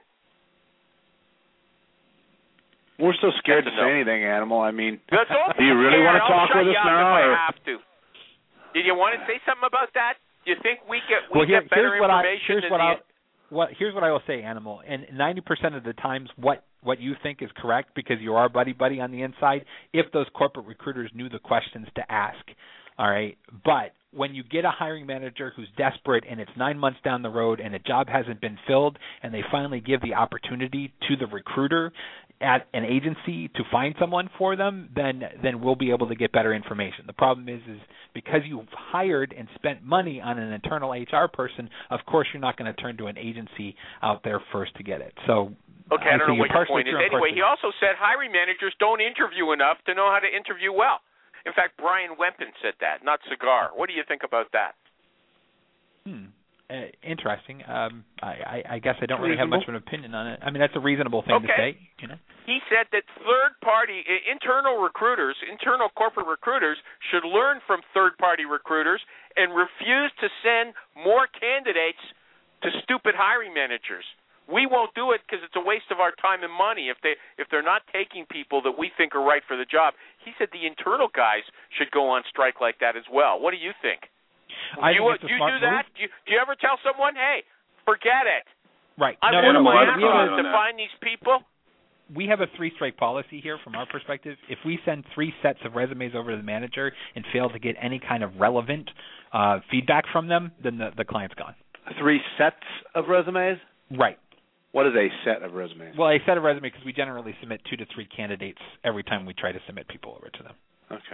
We're so scared That's to a no. say anything, Animal. I mean, No, don't do you be really scared. want to I'll talk shut with you us up now? if Or? I have to. Did you want to say something about that? Do you think we get we well, here, get better here's what I, information here's than what the I, what here's what I will say, Animal. And ninety percent of the times, what what you think is correct because you are buddy buddy on the inside. If those corporate recruiters knew the questions to ask, all right. But when you get a hiring manager who's desperate and it's nine months down the road and a job hasn't been filled, and they finally give the opportunity to the recruiter at an agency to find someone for them, then then we'll be able to get better information. The problem is is because you've hired and spent money on an internal H R person, of course you're not going to turn to an agency out there first to get it. So Okay, I, I don't know what your partially point is. true and Anyway, partially- he also said hiring managers don't interview enough to know how to interview well. In fact, Brian Wempen said that, not Cigar. What do you think about that? Hmm. Uh, interesting. Um, I, I, I guess I don't really Reasonable. have much of an opinion on it. I mean, that's a reasonable thing Okay. to say. You know. He said that third-party internal recruiters, internal corporate recruiters, should learn from third-party recruiters and refuse to send more candidates to stupid hiring managers. We won't do it because it's a waste of our time and money if they if they're not taking people that we think are right for the job. He said the internal guys should go on strike like that as well. What do you think? I do you, think it's a do you smart do that? move. Do you, do you ever tell someone, hey, forget it? Right. I no, worked no, no, my we, ass we have off a, to find these people. we have a three-strike policy here from our perspective. If we send three sets of resumes over to the manager and fail to get any kind of relevant uh, feedback from them, then the, the client's gone. Three sets of resumes? Right. What is a set of resumes? Well, a set of resumes because we generally submit two to three candidates every time we try to submit people over to them. Okay.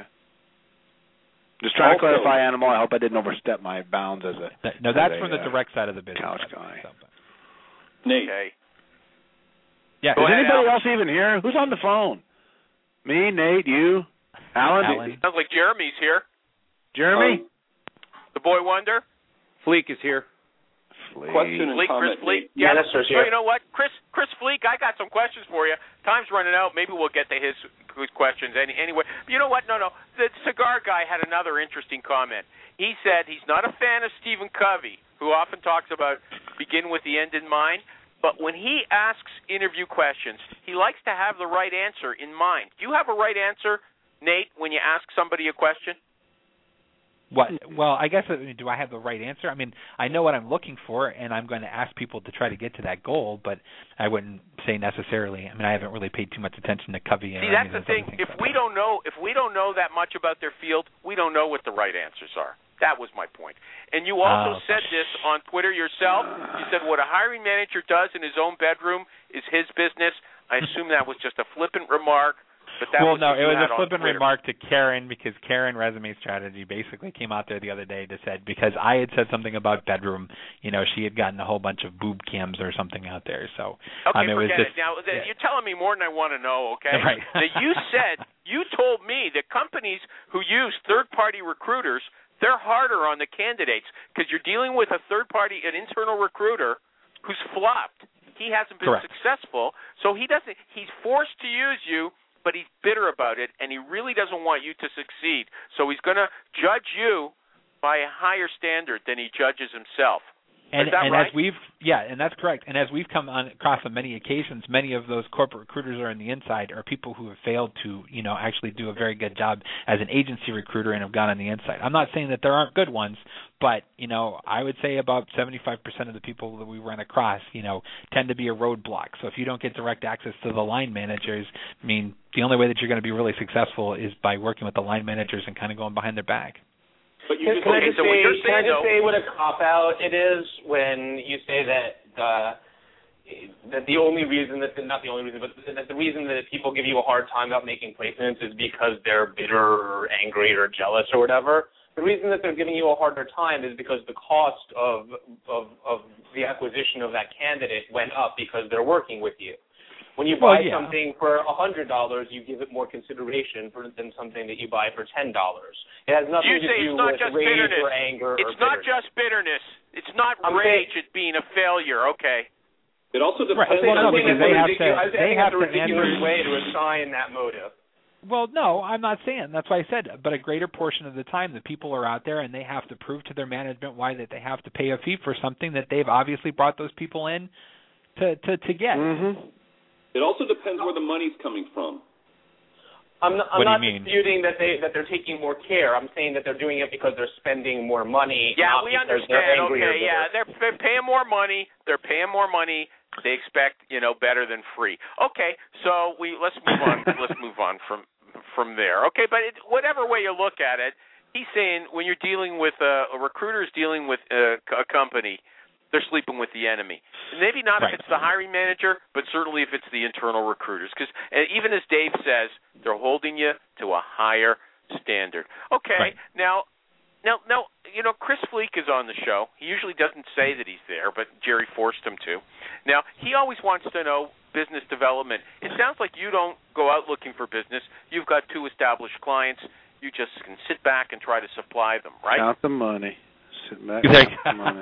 Just trying Also- to clarify, Animal. I hope I didn't overstep my bounds as a That, no, that's as a, from the uh, direct side of the business. couch So, guy. but- Nate. Okay. yeah. Go Is ahead, anybody Al. else even here? Who's on the phone? Me, Nate, you, Alan, Alan. Sounds like Jeremy's here. Jeremy. Um, The boy wonder. Fleek is here. Fleek. question and Fleek, Chris comment. Fleek. Nate. Yeah. Minister's So here. you know what, Chris Chris Fleek, I got some questions for you. Time's running out. Maybe we'll get to his, his questions any, anyway. But you know what? No, no. The cigar guy had another interesting comment. He said he's not a fan of Stephen Covey, who often talks about begin with the end in mind. But when he asks interview questions, he likes to have the right answer in mind. Do you have a right answer, Nate, when you ask somebody a question? What? Well, I guess, uh, do I have the right answer? I mean, I know what I'm looking for, and I'm going to ask people to try to get to that goal, but I wouldn't say necessarily. I mean, I haven't really paid too much attention to Covey. See, that's the thing. If we don't know, if we don't know that much about their field, we don't know what the right answers are. That was my point. And you also Oh. said this on Twitter yourself. You said what a hiring manager does in his own bedroom is his business. I assume that was just a flippant remark. But that well, was no, what it you was had a on flippant Twitter. remark to Karen because Karen Resume Strategy basically came out there the other day to said because I had said something about bedroom, you know, she had gotten a whole bunch of boob cams or something out there. So Okay, um, it was forget just, it. Now, th- yeah. you're telling me more than I want to know, okay? Right. Now, you said, you told me that companies who use third-party recruiters, they're harder on the candidates because you're dealing with a third-party, an internal recruiter who's flopped. He hasn't been Correct. successful, so he doesn't. He's forced to use you, but he's bitter about it, and he really doesn't want you to succeed. So he's going to judge you by a higher standard than he judges himself. And, Is that and right? as we've yeah, and that's correct. And as we've come on across on many occasions, many of those corporate recruiters are on the inside are people who have failed to, you know, actually do a very good job as an agency recruiter and have gone on the inside. I'm not saying that there aren't good ones, but, you know, I would say about seventy-five percent of the people that we run across, you know, tend to be a roadblock. So if you don't get direct access to the line managers, I mean, the only way that you're going to be really successful is by working with the line managers and kind of going behind their back. But you Can, just can I okay, just so what say, you're can I saying, just though- say what a cop out it is when you say that uh, that the only reason that not the only reason, but that the reason that people give you a hard time about making placements is because they're bitter or angry or jealous or whatever. The reason that they're giving you a harder time is because the cost of of, of the acquisition of that candidate went up because they're working with you. When you buy well, yeah. something for a hundred dollars, you give it more consideration for, than something that you buy for ten dollars. It has nothing you to say do it's not with just rage bitterness. or anger. It's or not bitterness. just bitterness. It's not I'm rage saying, at being a failure. Okay. It also depends. Right. Well, no, because they have to. I was They have that's a to ridiculous answer. way to assign that motive. Well, no, I'm not saying. That's why I said. But a greater portion of the time, the people are out there and they have to prove to their management why that they have to pay a fee for something that they've obviously brought those people in to to, to get. Mm-hmm. It also depends where the money's coming from. I'm not, I'm What do not you mean? disputing that they that they're taking more care. I'm saying that they're doing it because they're spending more money. Yeah, not we because they're understand. angry Okay, or bitter. yeah, they're, they're paying more money. They're paying more money. They expect, you know, better than free. Okay, so we let's move on. let's move on from from there. Okay, but it, whatever way you look at it, he's saying when you're dealing with a, a recruiter is dealing with a, a company, they're sleeping with the enemy. Maybe not Right. if it's the hiring manager, but certainly if it's the internal recruiters. Because even as Dave says, they're holding you to a higher standard. Okay, Right. now, now, now, you know, Chris Fleek is on the show. He usually doesn't say that he's there, but Jerry forced him to. Now, he always wants to know business development. It sounds like you don't go out looking for business. You've got two established clients. You just can sit back and try to supply them, right? Count the money. Sit back. Count the money.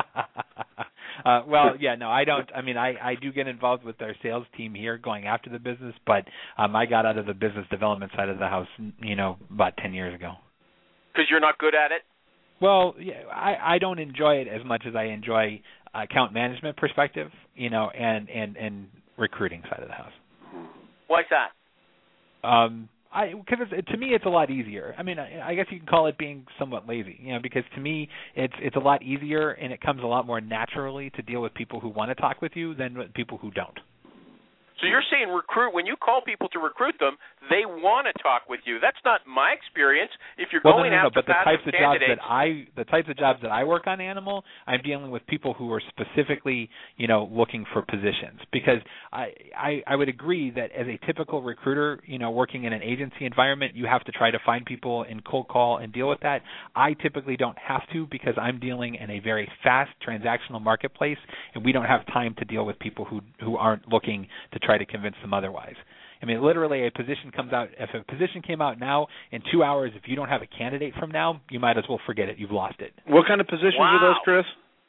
Uh, well, yeah, no, I don't. I mean, I, I do get involved with our sales team here going after the business, but um, I got out of the business development side of the house, you know, about ten years ago. Because you're not good at it? Well, yeah, I, I don't enjoy it as much as I enjoy account management perspective, you know, and, and, and recruiting side of the house. Why's that? Um, I because to me it's a lot easier. I mean, I, I guess you can call it being somewhat lazy, you know, because to me it's it's a lot easier and it comes a lot more naturally to deal with people who want to talk with you than with people who don't. So you're saying recruit when you call people to recruit them, they want to talk with you. That's not my experience. If you're well, going no, no, no, after but the types of jobs candidates, that I the types of jobs that I work on Animal, I'm dealing with people who are specifically, you know, looking for positions. Because I, I I would agree that as a typical recruiter, you know, working in an agency environment, you have to try to find people and cold call and deal with that. I typically don't have to because I'm dealing in a very fast transactional marketplace, and we don't have time to deal with people who who aren't looking to try to convince them otherwise. I mean, literally, a position comes out. If a position came out now, in two hours, if you don't have a candidate from now, you might as well forget it. You've lost it. What kind of positions wow. are those, Chris?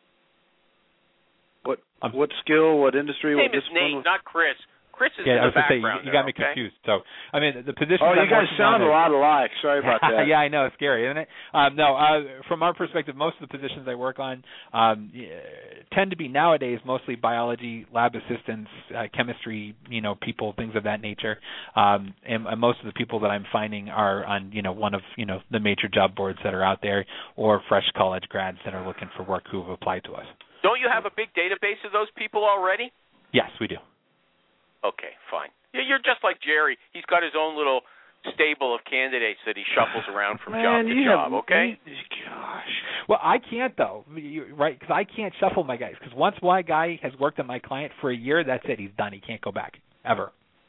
What Um, what skill? What industry? his What name is discipline? Nate, not Chris. Chris is yeah, in I was the going to say, background. you, you got there, me okay? confused. So, I mean, the position. Oh, you I'm guys working sound on a is- lot alike. Sorry about that. yeah, I know. It's scary, isn't it? Um, no, uh, from our perspective, most of the positions I work on um, yeah, tend to be nowadays mostly biology, lab assistants, uh, chemistry, you know, people, things of that nature. Um, and, and most of the people that I'm finding are on, you know, one of, you know, the major job boards that are out there or fresh college grads that are looking for work who have applied to us. Don't you have a big database of those people already? Yes, we do. Okay, fine. Yeah, you're just like Jerry. He's got his own little stable of candidates that he shuffles around from Man, job to you job. have, Okay. you- gosh. Well, I can't though, you, right? Because I can't shuffle my guys. Because once one guy has worked on my client for a year, that's it. He's done. He can't go back ever.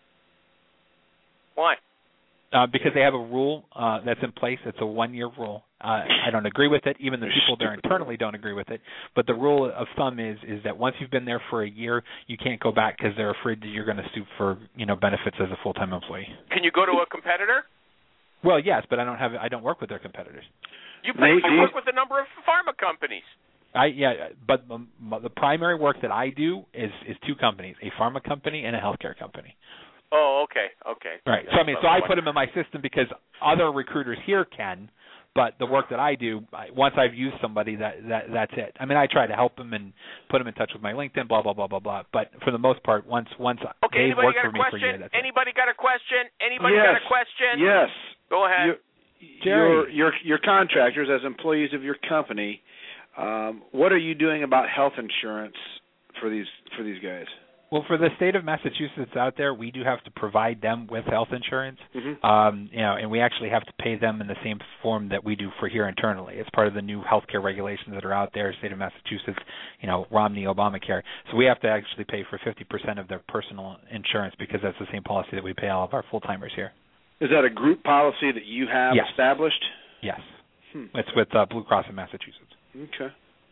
Why? Uh, because they have a rule uh, that's in place. It's a one-year rule. Uh, I don't agree with it. Even the people there internally don't agree with it. But the rule of thumb is is that once you've been there for a year, you can't go back because they're afraid that you're going to sue for you know benefits as a full-time employee. Can you go to a competitor? Well, yes, but I don't have. I don't work with their competitors. You, Nate, you do you- work with a number of pharma companies. I yeah, but the, the primary work that I do is is two companies: a pharma company and a healthcare company. Oh, okay, okay. Right. So I mean, so I put them in my system because other recruiters here can, but the work that I do, I, once I've used somebody, that that that's it. I mean, I try to help them and put them in touch with my LinkedIn, blah blah blah blah blah. But for the most part, once once Okay. they've Anybody worked got for a me for a year, question? that's it. Anybody got a question? Anybody Yes. got a question? Yes. Go ahead. Your, your your your contractors as employees of your company. Um, what are you doing about health insurance for these for these guys? Well, for the state of Massachusetts out there, we do have to provide them with health insurance, Mm-hmm. um, you know, and we actually have to pay them in the same form that we do for here internally. It's part of the new healthcare regulations that are out there, state of Massachusetts, you know, Romney, Obamacare. So we have to actually pay for fifty percent of their personal insurance because that's the same policy that we pay all of our full-timers here. Is that a group policy that you have Yes. established? Yes. Hmm. It's with uh, Blue Cross in Massachusetts. Okay.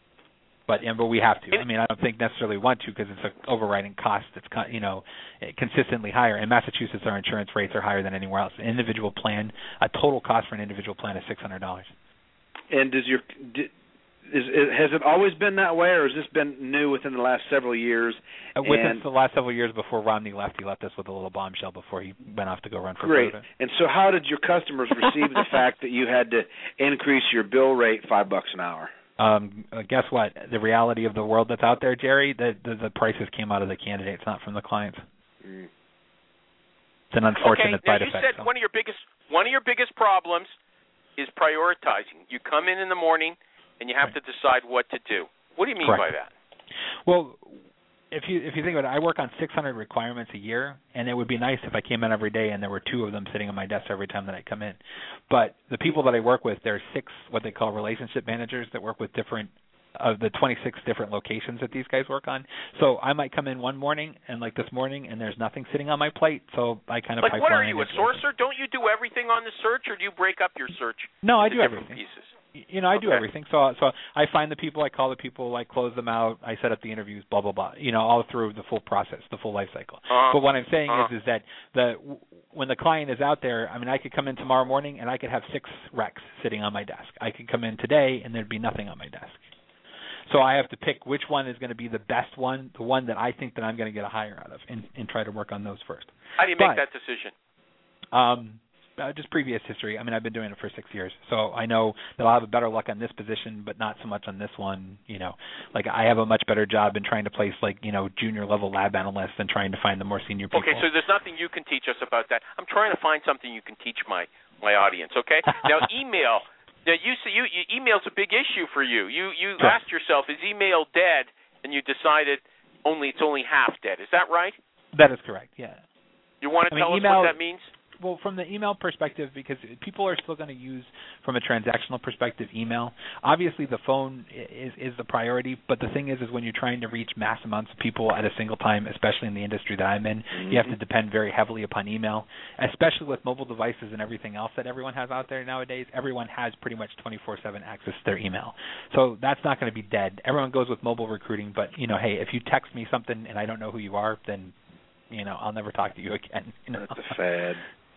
But and but we have to. I mean, I don't think necessarily want to because it's an overriding cost that's you know consistently higher. In Massachusetts, our insurance rates are higher than anywhere else. An individual plan, a total cost for an individual plan is six hundred dollars. And does your did, is, is has it always been that way, or has this been new within the last several years? Uh, within and, the last several years before Romney left, he left us with a little bombshell before he went off to go run for great. president. And so, how did your customers receive the fact that you had to increase your bill rate five bucks an hour? Um, uh, guess what? The reality of the world that's out there, Jerry, the, the the prices came out of the candidates, not from the clients. Mm. It's an unfortunate okay, now side you effect. said so. one of your biggest one of your biggest problems is prioritizing. You come in in the morning and you have Right. to decide what to do. What do you mean Correct. by that? Well, if you if you think about it, I work on six hundred requirements a year, and it would be nice if I came in every day and there were two of them sitting on my desk every time that I come in. But the people that I work with, there are six what they call relationship managers that work with different of the twenty-six different locations that these guys work on. So I might come in one morning and like this morning, and there's nothing sitting on my plate. So I kind of Like, pipeline what are you, a it. sourcer? Don't you do everything on the search, or do you break up your search? No, I into do different everything. Pieces? You know, I do Okay. everything. So, so I find the people, I call the people, I close them out, I set up the interviews, blah blah blah. You know, all through the full process, the full life cycle. Uh-huh. But what I'm saying Uh-huh. is, is that the when the client is out there, I mean, I could come in tomorrow morning and I could have six recs sitting on my desk. I could come in today and there'd be nothing on my desk. So I have to pick which one is going to be the best one, the one that I think that I'm going to get a hire out of, and, and try to work on those first. How do you But, make that decision? Um, uh, just previous history. I mean, I've been doing it for six years, so I know that I'll have a better luck on this position, but not so much on this one. You know, like I have a much better job in trying to place like you know junior level lab analysts than trying to find the more senior people. Okay, so there's nothing you can teach us about that. I'm trying to find something you can teach my my audience. Okay, now email. Now you see, you, you email's a big issue for you. You you Sure. asked yourself, is email dead? And you decided only it's only half dead. Is that right? That is correct. Yeah. You want to I mean, tell email- us what that means? Well, from the email perspective, because people are still going to use, from a transactional perspective, email. Obviously, the phone is is the priority, but the thing is, is when you're trying to reach mass amounts of people at a single time, especially in the industry that I'm in, Mm-hmm. you have to depend very heavily upon email, especially with mobile devices and everything else that everyone has out there nowadays. Everyone has pretty much twenty-four seven access to their email, so that's not going to be dead. Everyone goes with mobile recruiting, but you know, hey, if you text me something and I don't know who you are, then you know, I'll never talk to you again. You know? That's a fad.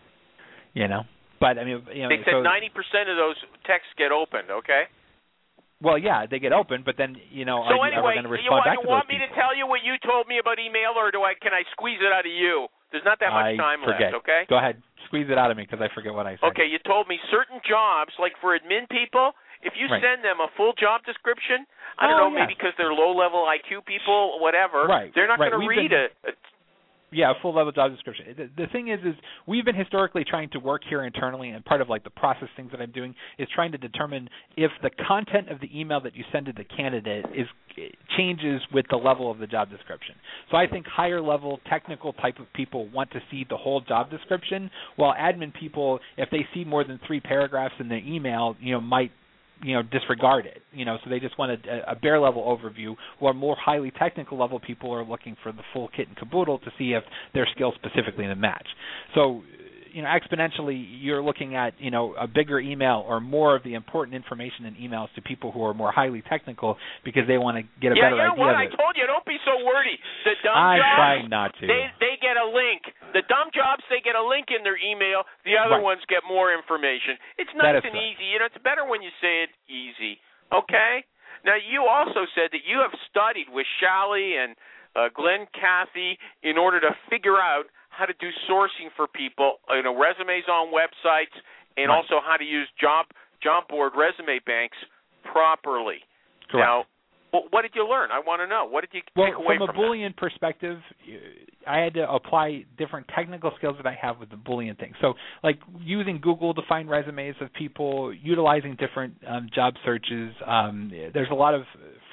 You know, but I mean, you know, They said so, ninety percent of those texts get opened. Okay. well, yeah, they get open, but then you know, So are you anyway, ever going to you respond want, back you to want those me to people? tell you what you told me about email, or do I? Can I squeeze it out of you? There's not that much I time forget. left. Okay. Go ahead, squeeze it out of me because I forget what I said. Okay, you told me certain jobs, like for admin people, if you Right. send them a full job description, I don't Oh, know, yeah. maybe because they're low-level I Q people, whatever, Right, they're not right. going to We've read been- a, a Yeah, a full level job description. The, the thing is, is we've been historically trying to work here internally, and part of like the process things that I'm doing is trying to determine if the content of the email that you send to the candidate is changes with the level of the job description. So I think higher level technical type of people want to see the whole job description, while admin people, if they see more than three paragraphs in the email, you know, might you know, disregard it, you know, so they just want a, a bare level overview, while more highly technical level people are looking for the full kit and caboodle to see if their skills specifically to match. So, you know, exponentially, you're looking at, you know, a bigger email or more of the important information in emails to people who are more highly technical because they want to get a yeah, better you know idea what? of I it. told you, don't be so wordy. The dumb I'm jobs, trying not to. they they get a link. The dumb jobs, they get a link in their email. The other Right. ones get more information. It's That nice is and correct. easy. You know, it's better when you say it easy. Okay. Now, you also said that you have studied with Shally and uh, Glenn Cathy in order to figure out how to do sourcing for people, you know, resumes on websites, and Right. also how to use job job board resume banks properly. Correct. Now, wh- what did you learn? I want to know. What did you Well, take away from a from Boolean perspective, I had to apply different technical skills that I have with the Boolean thing. So, like using Google to find resumes of people, utilizing different um, job searches. Um, there's a lot of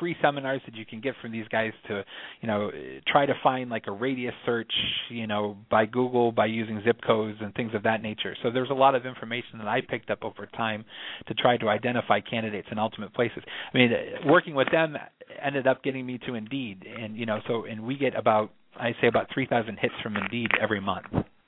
free seminars that you can get from these guys to, you know, try to find like a radius search, you know, by Google, by using zip codes and things of that nature. So there's a lot of information that I picked up over time to try to identify candidates in ultimate places. I mean, working with them ended up getting me to Indeed, and you know, so and we get about, I say about three thousand hits from Indeed every month.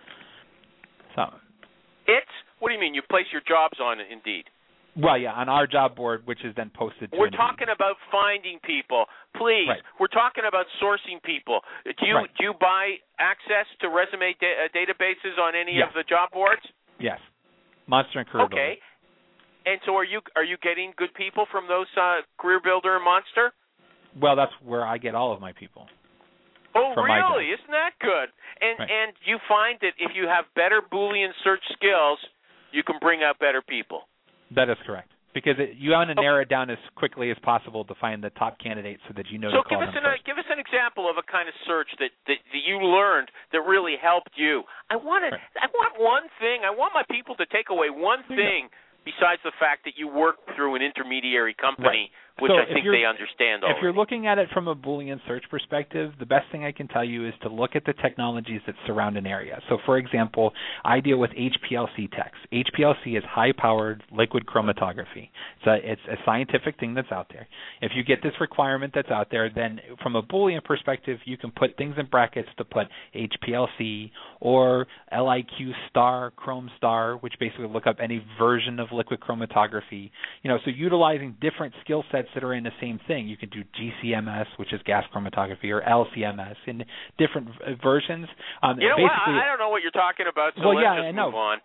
So it's what do you mean? You place your jobs on Indeed? Well, yeah, on our job board, which is then posted to We're Indeed. talking about finding people. Please, right. We're talking about sourcing people. Do you right. do you buy access to resume da- databases on any yes. of the job boards? Yes, Monster and Career Okay. Builder. And so, are you are you getting good people from those uh, Career Builder and Monster? Well, that's where I get all of my people. Oh, really? Isn't that good? And right. and you find that if you have better Boolean search skills, you can bring out better people. That is correct, because it, you want to okay. narrow it down as quickly as possible to find the top candidates so that you know so to call give us them an, first. give us an example of a kind of search that, that, that you learned that really helped you. I want right. I want one thing. I want my people to take away one thing besides the fact that you work through an intermediary company, right. which so I think they understand already. If you're looking at it from a Boolean search perspective, the best thing I can tell you is to look at the technologies that surround an area. So, for example, I deal with H P L C techs. H P L C is high-powered liquid chromatography. It's a, it's a scientific thing that's out there. If you get this requirement that's out there, then from a Boolean perspective, you can put things in brackets to put H P L C or L I Q star, Chrome star, which basically look up any version of liquid chromatography. You know, so utilizing different skill sets that are in the same thing. You can do G C M S, which is gas chromatography, or L C M S in different v- versions. Um, you know what? I, I don't know what you're talking about, so well, let's yeah, just I know. move on.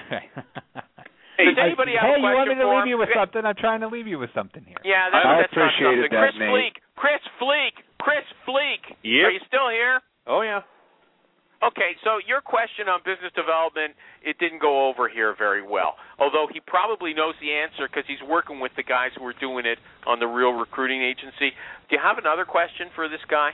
Hey, Does anybody I, have hey, a question you want me to for leave him? you with something? I'm trying to leave you with something here. Yeah, that, I that's appreciated not something. that, Chris Nate. Fleek. Chris Fleek. Chris Fleek. Yep. Are you still here? Oh, yeah. Okay, so your question on business development, it didn't go over here very well, although he probably knows the answer because he's working with the guys who are doing it on the Real Recruiting Agency. Do you have another question for this guy?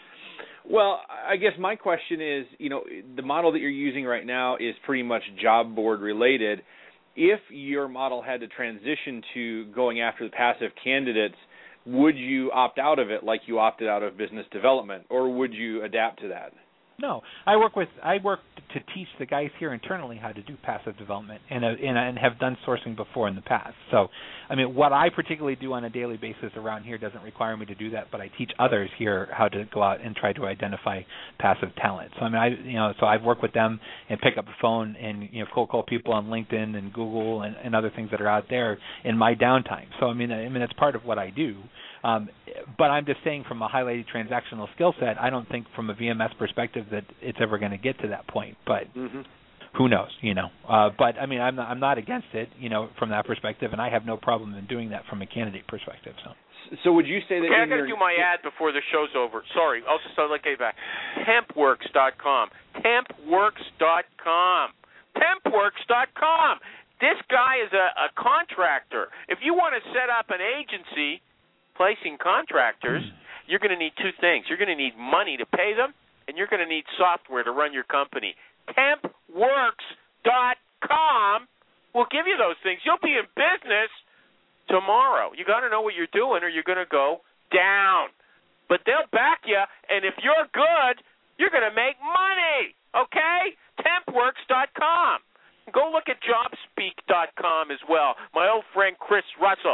Well, I guess my question is, you know, the model that you're using right now is pretty much job board related. If your model had to transition to going after the passive candidates, would you opt out of it like you opted out of business development, or would you adapt to that? No, I work with I work to teach the guys here internally how to do passive development, and uh, and, and have done sourcing before in the past. So, I mean, what I particularly do on a daily basis around here doesn't require me to do that, but I teach others here how to go out and try to identify passive talent. So, I mean, I you know, so I've worked with them and pick up the phone and you know cold call people on LinkedIn and Google and, and other things that are out there in my downtime. So, I mean, I mean, it's part of what I do. Um, but I'm just saying from a highlighted transactional skill set, I don't think from a V M S perspective that it's ever going to get to that point. But mm-hmm. who knows, you know. Uh, but, I mean, I'm not, I'm not against it, you know, from that perspective, and I have no problem in doing that from a candidate perspective. So so would you say that okay, I in got to your... do my ad before the show's over. Sorry, I'll just I'll let you back. Tempworks dot com. Tempworks dot com. Tempworks dot com. This guy is a, a contractor. If you want to set up an agency placing contractors, you're going to need two things. You're going to need money to pay them, and you're going to need software to run your company. Tempworks dot com will give you those things. You'll be in business tomorrow. You got to know what you're doing, or you're going to go down. But they'll back you, and if you're good, you're going to make money. Okay? Tempworks dot com. Go look at Jobspeak dot com as well. My old friend Chris Russell.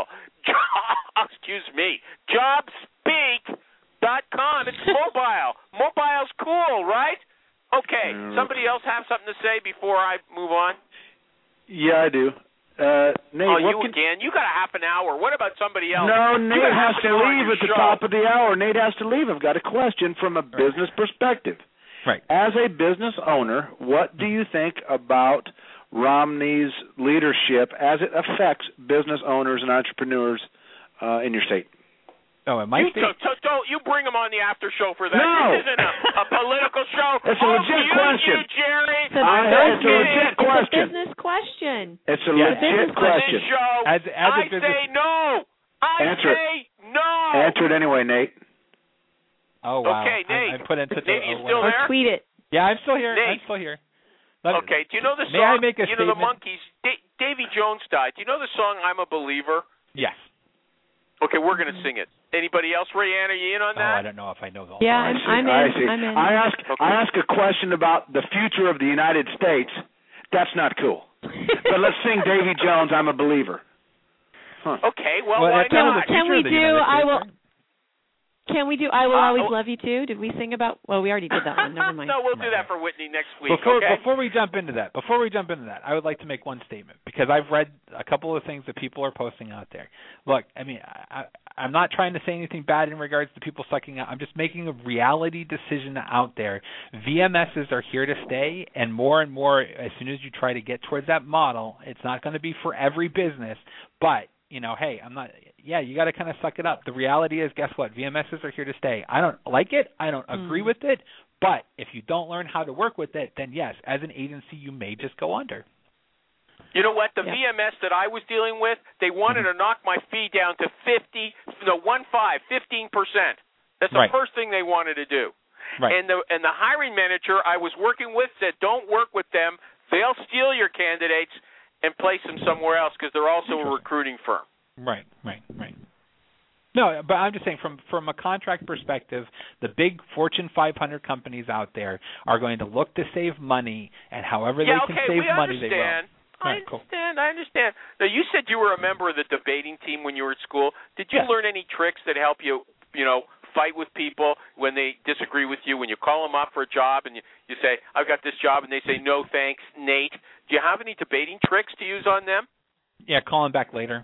Excuse me. Jobspeak dot com. It's mobile. Mobile's cool, right? Okay. Somebody else have something to say before I move on? Yeah, I do. Uh, Nate, oh, what you can... again? You got a half an hour. What about somebody else? No, You Nate got has half to an hour on leave your at the show. top of the hour. Nate has to leave. I've got a question from a business perspective. Right. As a business owner, what do you think about Romney's leadership as it affects business owners and entrepreneurs uh, in your state? Oh, it might you be. Don't, don't you bring him on the after show for that? No. This isn't a, a political show. It's a oh, legit you, question. You, Jerry. It's a, I business, heard it's a legit it's question. a business question. It's a Yeah. legit Business question. This show, As, as I a business, say no. I Answer it. say no. Answer it anyway, Nate. oh wow. Okay, I, Nate. I put in such Nate, a, you a still Or there? tweet it. Yeah, I'm still here. Nate. I'm still here. Let, Okay, do you know the May song? I make a you know the statement? Monkees. Da- Davy Jones died. Do you know the song "I'm a Believer"? Yes. Okay, we're going to sing it. Anybody else, Rayanne, are you in on that? Oh, I don't know if I know the Yeah, I'm, I'm in. I see. I'm in. I ask Okay. I ask a question about the future of the United States. That's not cool. But let's sing Davy Jones, I'm a Believer. Huh. Okay, well, Well, why that's kind of not? the Can future we of the do United I States, will right? Can we do I Will Uh, Always oh. Love You Too? Did we sing about well, we already did that one. Never mind. No, we'll do that for Whitney next week, Before okay? before we jump into that, before we jump into that, I would like to make one statement because I've read a couple of things that people are posting out there. Look, I mean, I, I, I'm not trying to say anything bad in regards to people sucking out. I'm just making a reality decision out there. V M Ss are here to stay, and more and more, as soon as you try to get towards that model, it's not going to be for every business, but you know, hey, I'm not. Yeah, you got to kind of suck it up. The reality is, guess what? V M Ss are here to stay. I don't like it. I don't agree Mm. with it. But if you don't learn how to work with it, then yes, as an agency, you may just go under. You know what? The Yeah. V M S that I was dealing with, they wanted Mm-hmm. to knock my fee down to fifty, no, one five, fifteen percent. That's the Right. first thing they wanted to do. Right. And the and the hiring manager I was working with said, don't work with them. They'll steal your candidates and place them somewhere else because they're also a recruiting firm. Right, right, right. No, but I'm just saying from from a contract perspective, the big Fortune five hundred companies out there are going to look to save money, and however yeah, they can okay, save we money, they will. understand. I Right, cool. understand. I understand. Now, you said you were a member of the debating team when you were at school. Did you Yes. learn any tricks that help you, you know, fight with people when they disagree with you? When you call them up for a job and you, you say, I've got this job, and they say, no, thanks, Nate. Do you have any debating tricks to use on them? Yeah, call them back later.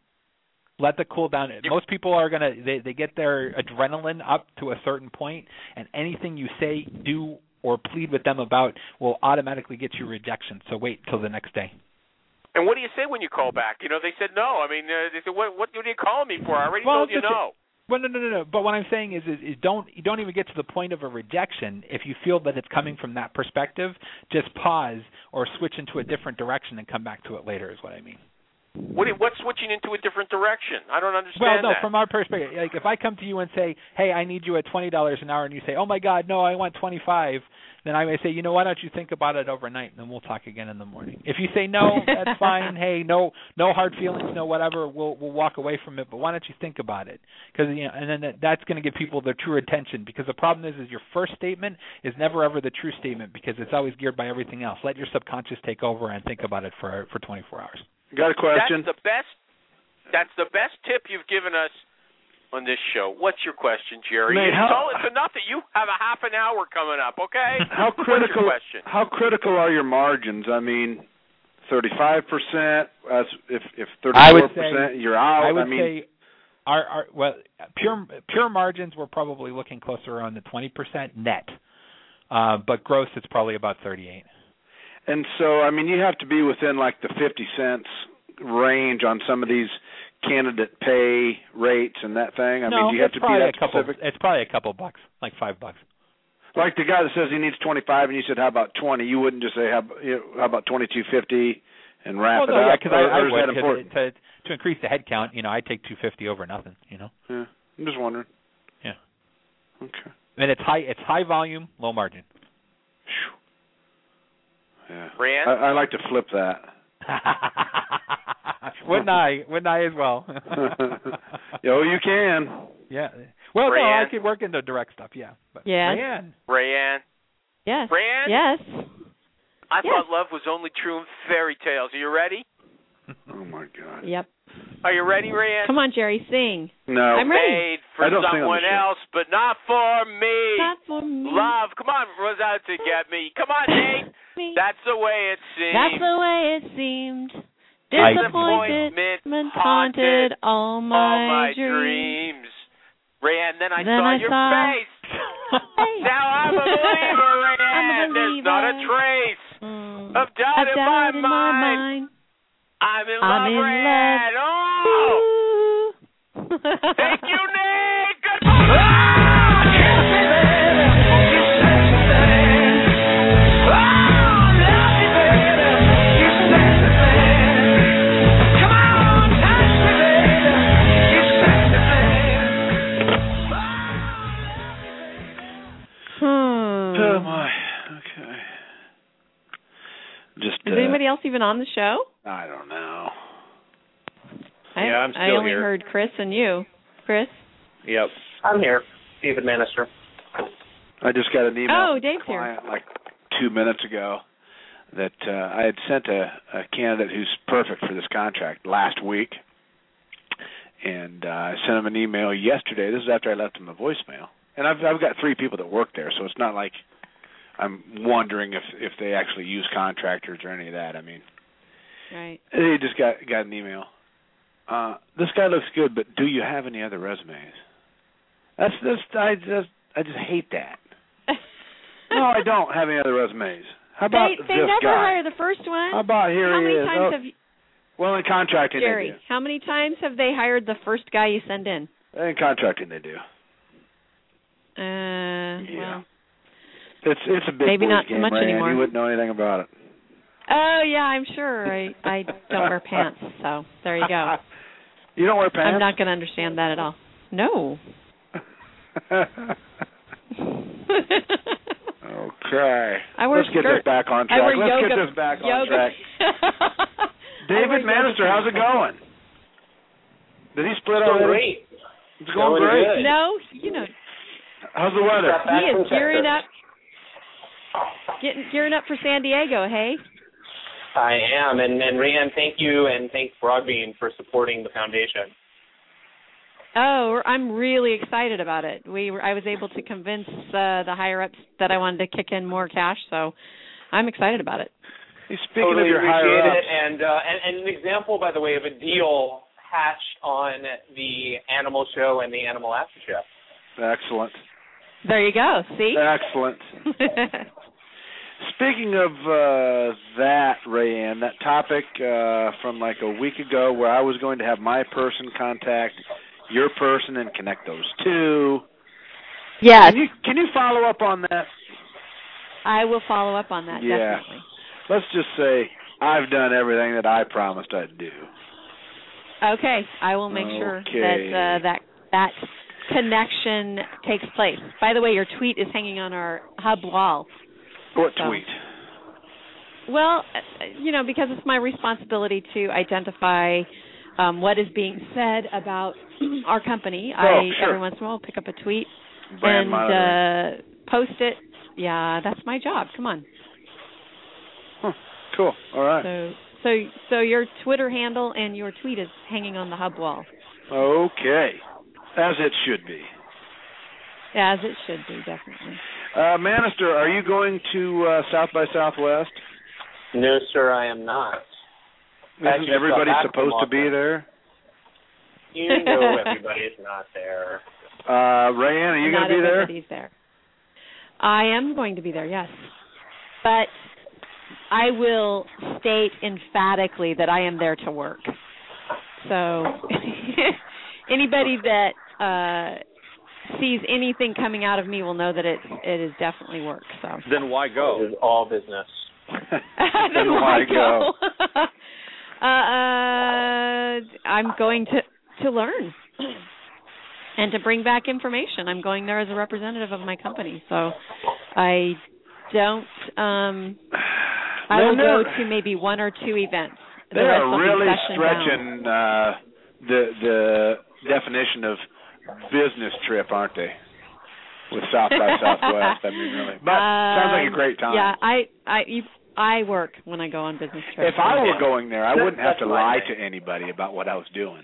Let the cool down. Most people are gonna they they get their adrenaline up to a certain point, and anything you say, do, or plead with them about will automatically get you rejection. So wait till the next day. And what do you say when you call back? You know, they said no. I mean, uh, they said, what, what are you calling me for? I already Well, told you that's no. Well, no, no, no, no. But what I'm saying is, is, is don't you don't even get to the point of a rejection if you feel that it's coming from that perspective. Just pause or switch into a different direction and come back to it later. Is what I mean. What, what's switching into a different direction? I don't understand Well, no, that. from our perspective, like if I come to you and say, "Hey, I need you at twenty dollars an hour," and you say, "Oh my God, no, I want twenty-five," then I may say, "You know, why don't you think about it overnight, and then we'll talk again in the morning." If you say no, that's fine. Hey, no, no hard feelings, no whatever. We'll we'll walk away from it. But why don't you think about it? Because you know, and then that, that's going to give people their true attention. Because the problem is, is your first statement is never ever the true statement because it's always geared by everything else. Let your subconscious take over and think about it for for twenty-four hours. Got a question? That's the best. That's the best tip you've given us on this show. What's your question, Jerry? Nate, it's, how- all, it's enough that you have a half an hour coming up, okay? How What's critical? your question? How critical are your margins? I mean, thirty-five percent. As if if I would thirty-four percent, say- you're out. I would mean, say our, our well pure pure margins we're probably looking closer around the twenty percent net, uh, but gross it's probably about thirty-eight. and so I mean, you have to be within like the fifty cents range on some of these candidate pay rates and that thing. I no, mean, do you have it's to be probably that a couple. specific? It's probably a couple bucks, like five bucks. Like the guy that says he needs twenty-five, and you said, "How about twenty?" You wouldn't just say, "How, you know, how about twenty-two fifty?" and wrap well, no, it yeah, up. because or, I, or I is that would important? to to increase the head count. You know, I take two fifty over nothing. You know. Yeah, I'm just wondering. Yeah. Okay. And it's high. It's high volume, low margin. Yeah. Rand? I, I like to flip that. Wouldn't I? Wouldn't I as well? Yo, you can. Yeah. Well, no, Rayanne? I could work into direct stuff. Yeah. But Yes. Rayanne. Rayanne? Yes. Rayanne? Yes. I Yes. thought love was only true in fairy tales. Are you ready? Oh my God. Yep. Are you ready, Rayanne? Come on, Jerry, sing. No. I'm ready. Made for I don't sing on someone the show. else, but not for me. Not for me. Love, come on, was out to get me. Come on, Nate. Me. That's the way it seems. That's the way it seemed. Disappointment Disappointment haunted haunted all my, all my dreams. dreams. Rayanne, then I Then saw I your saw- face. Hey. Now I'm a believer, Rayanne. I'm a There's not a believer. trace Mm. of doubt, I've in, doubt my, in mind. my mind. I'm in I'm love, in Rayanne. Oh! Ooh. Thank you, Nate. Goodbye. Oh my. Okay. Just. Is uh, anybody else even on the show? I don't know. I, Yeah, I'm still I only here. heard Chris and you. Chris? Yep. I'm here, David Manister. I just got an email Oh, from Dave's a client like two minutes ago that uh, I had sent a, a candidate who's perfect for this contract last week, and uh, I sent him an email yesterday. This is after I left him a voicemail, and I've I've got three people that work there, so it's not like I'm wondering if if they actually use contractors or any of that. I mean, Right. he just got got an email. Uh, this guy looks good, but do you have any other resumes? That's this. I just I just hate that. No, I don't have any other resumes. How about they they this never guy? hire the first one. How about here How he many is? times Oh, have you, well, in contracting Jerry, they do. how many times have they hired the first guy you send in? In contracting they do. Uh, Yeah. well. It's it's a big Maybe boys not so game, much Ray, anymore. and you wouldn't know anything about it. Oh, yeah, I'm sure. I I don't wear pants, so there you go. You don't wear pants? I'm not going to understand that at all. No. Okay. I wear Let's get skirt. this back on I track. wear Let's yoga, get this back on yoga. track. I David wear yoga Manister, how's it pants. going? Did he split Going already? great. It's going Going great. good. No, you know, How's the weather? Got back he from is gearing Texas. up, getting gearing up for San Diego. Hey. I am, and and Rhiannon, thank you, and thanks Broadbean for supporting the foundation. Oh, I'm really excited about it. We were, I was able to convince uh, the higher ups that I wanted to kick in more cash, so I'm excited about it. Hey, speaking totally of your appreciate higher it, ups, and, uh, and and an example, by the way, of a deal hatched on the Animal Show and the Animal After Show. excellent, There you go. See? excellent. Speaking of uh, that, Rayanne, that topic uh, from like a week ago where I was going to have my person contact your person and connect those two. Yes. Can you, can you follow up on that? I will follow up on that, Yeah. definitely. Let's just say I've done everything that I promised I'd do. Okay, I will make sure Okay. that uh, that that connection takes place. By the way, your tweet is hanging on our hub wall. What So- tweet? Well, uh, you know, because it's my responsibility to identify um, what is being said about our company. Oh, I sure. every once in a while pick up a tweet Brand and monitoring. uh, post it. Yeah, that's my job. Come on. Huh. Cool. All right. So, so, so your Twitter handle and your tweet is hanging on the hub wall, Okay. As it should be. as it should be, definitely. Uh, Manister, are you going to uh, South by Southwest? No, sir, I am not. Isn't Actually, just everybody got back supposed from to be Austin. there? You know everybody's not there. Uh, Rayanne, are you going Not to be there? everybody's there. I am going to be there, yes. But I will state emphatically that I am there to work. So anybody that uh, sees anything coming out of me will know that it it is definitely work. So Then why go? It is all business. Then why go? uh, uh, I'm going to to learn and to bring back information. I'm going there as a representative of my company, so I don't. Um, I No, will no. go to maybe one or two events. The They rest are will be really session bound. stretching uh, the the definition of business trip, aren't they? With South by Southwest, I mean, really. But sounds like a great time. Um, Yeah, I I you, I work when I go on business trips. If I were Yeah. going there, I That- wouldn't have that's to my lie thing. to anybody about what I was doing.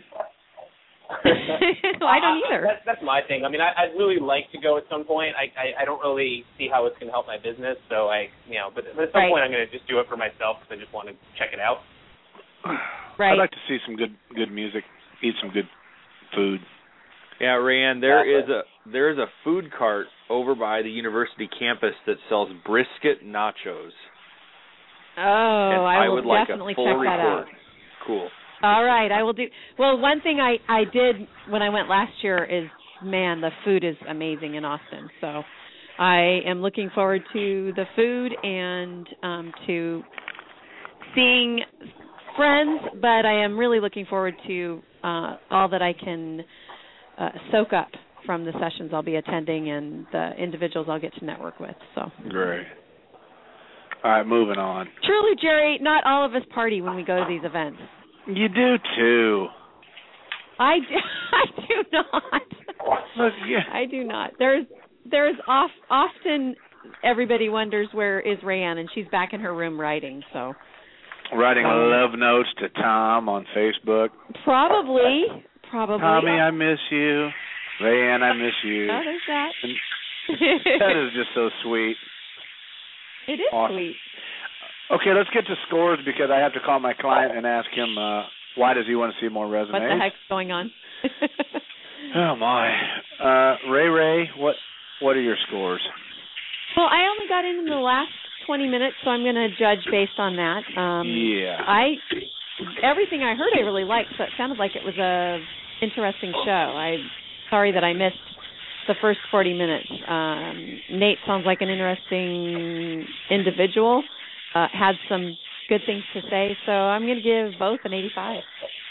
I don't either. That's, that's my thing. I mean, I, I'd really like to go at some point. I, I, I don't really see how it's going to help my business. So I, you know, but, but at some Right. point I'm going to just do it for myself because I just want to check it out. Right. I'd like to see some good good music, eat some good food. Yeah, Rayanne, there is Exactly. a there is a food cart over by the university campus that sells brisket nachos. Oh, and I I will would like definitely a full check report. that out. Cool. All right, I will do. Well, one thing I I did when I went last year is, man, the food is amazing in Austin. So I am looking forward to the food and um, to seeing friends, but I am really looking forward to uh, all that I can uh, soak up from the sessions I'll be attending and the individuals I'll get to network with. So Great. All right, moving on. truly, Jerry, not all of us party when we go to these events. You do too. I do, I do not. Look, yeah. I do not. There's there's off, often everybody wonders where is Rayanne, and she's back in her room writing. So Writing um, love notes to Tom on Facebook. Probably, probably. Tommy, I miss you. Rayanne, I miss you. Oh, there's that. And that is just so sweet. It is Awesome. sweet. Okay, let's get to scores because I have to call my client and ask him uh, why does he want to see more resumes. What the heck's going on? Oh my, uh, Ray Ray, what what are your scores? Well, I only got in in the last twenty minutes, so I'm going to judge based on that. Um, yeah. I everything I heard I really liked, so it sounded like it was a interesting show. I'm sorry that I missed the first forty minutes. Um, Nate sounds like an interesting individual. Uh, had some good things to say, so I'm going to give both an eighty-five.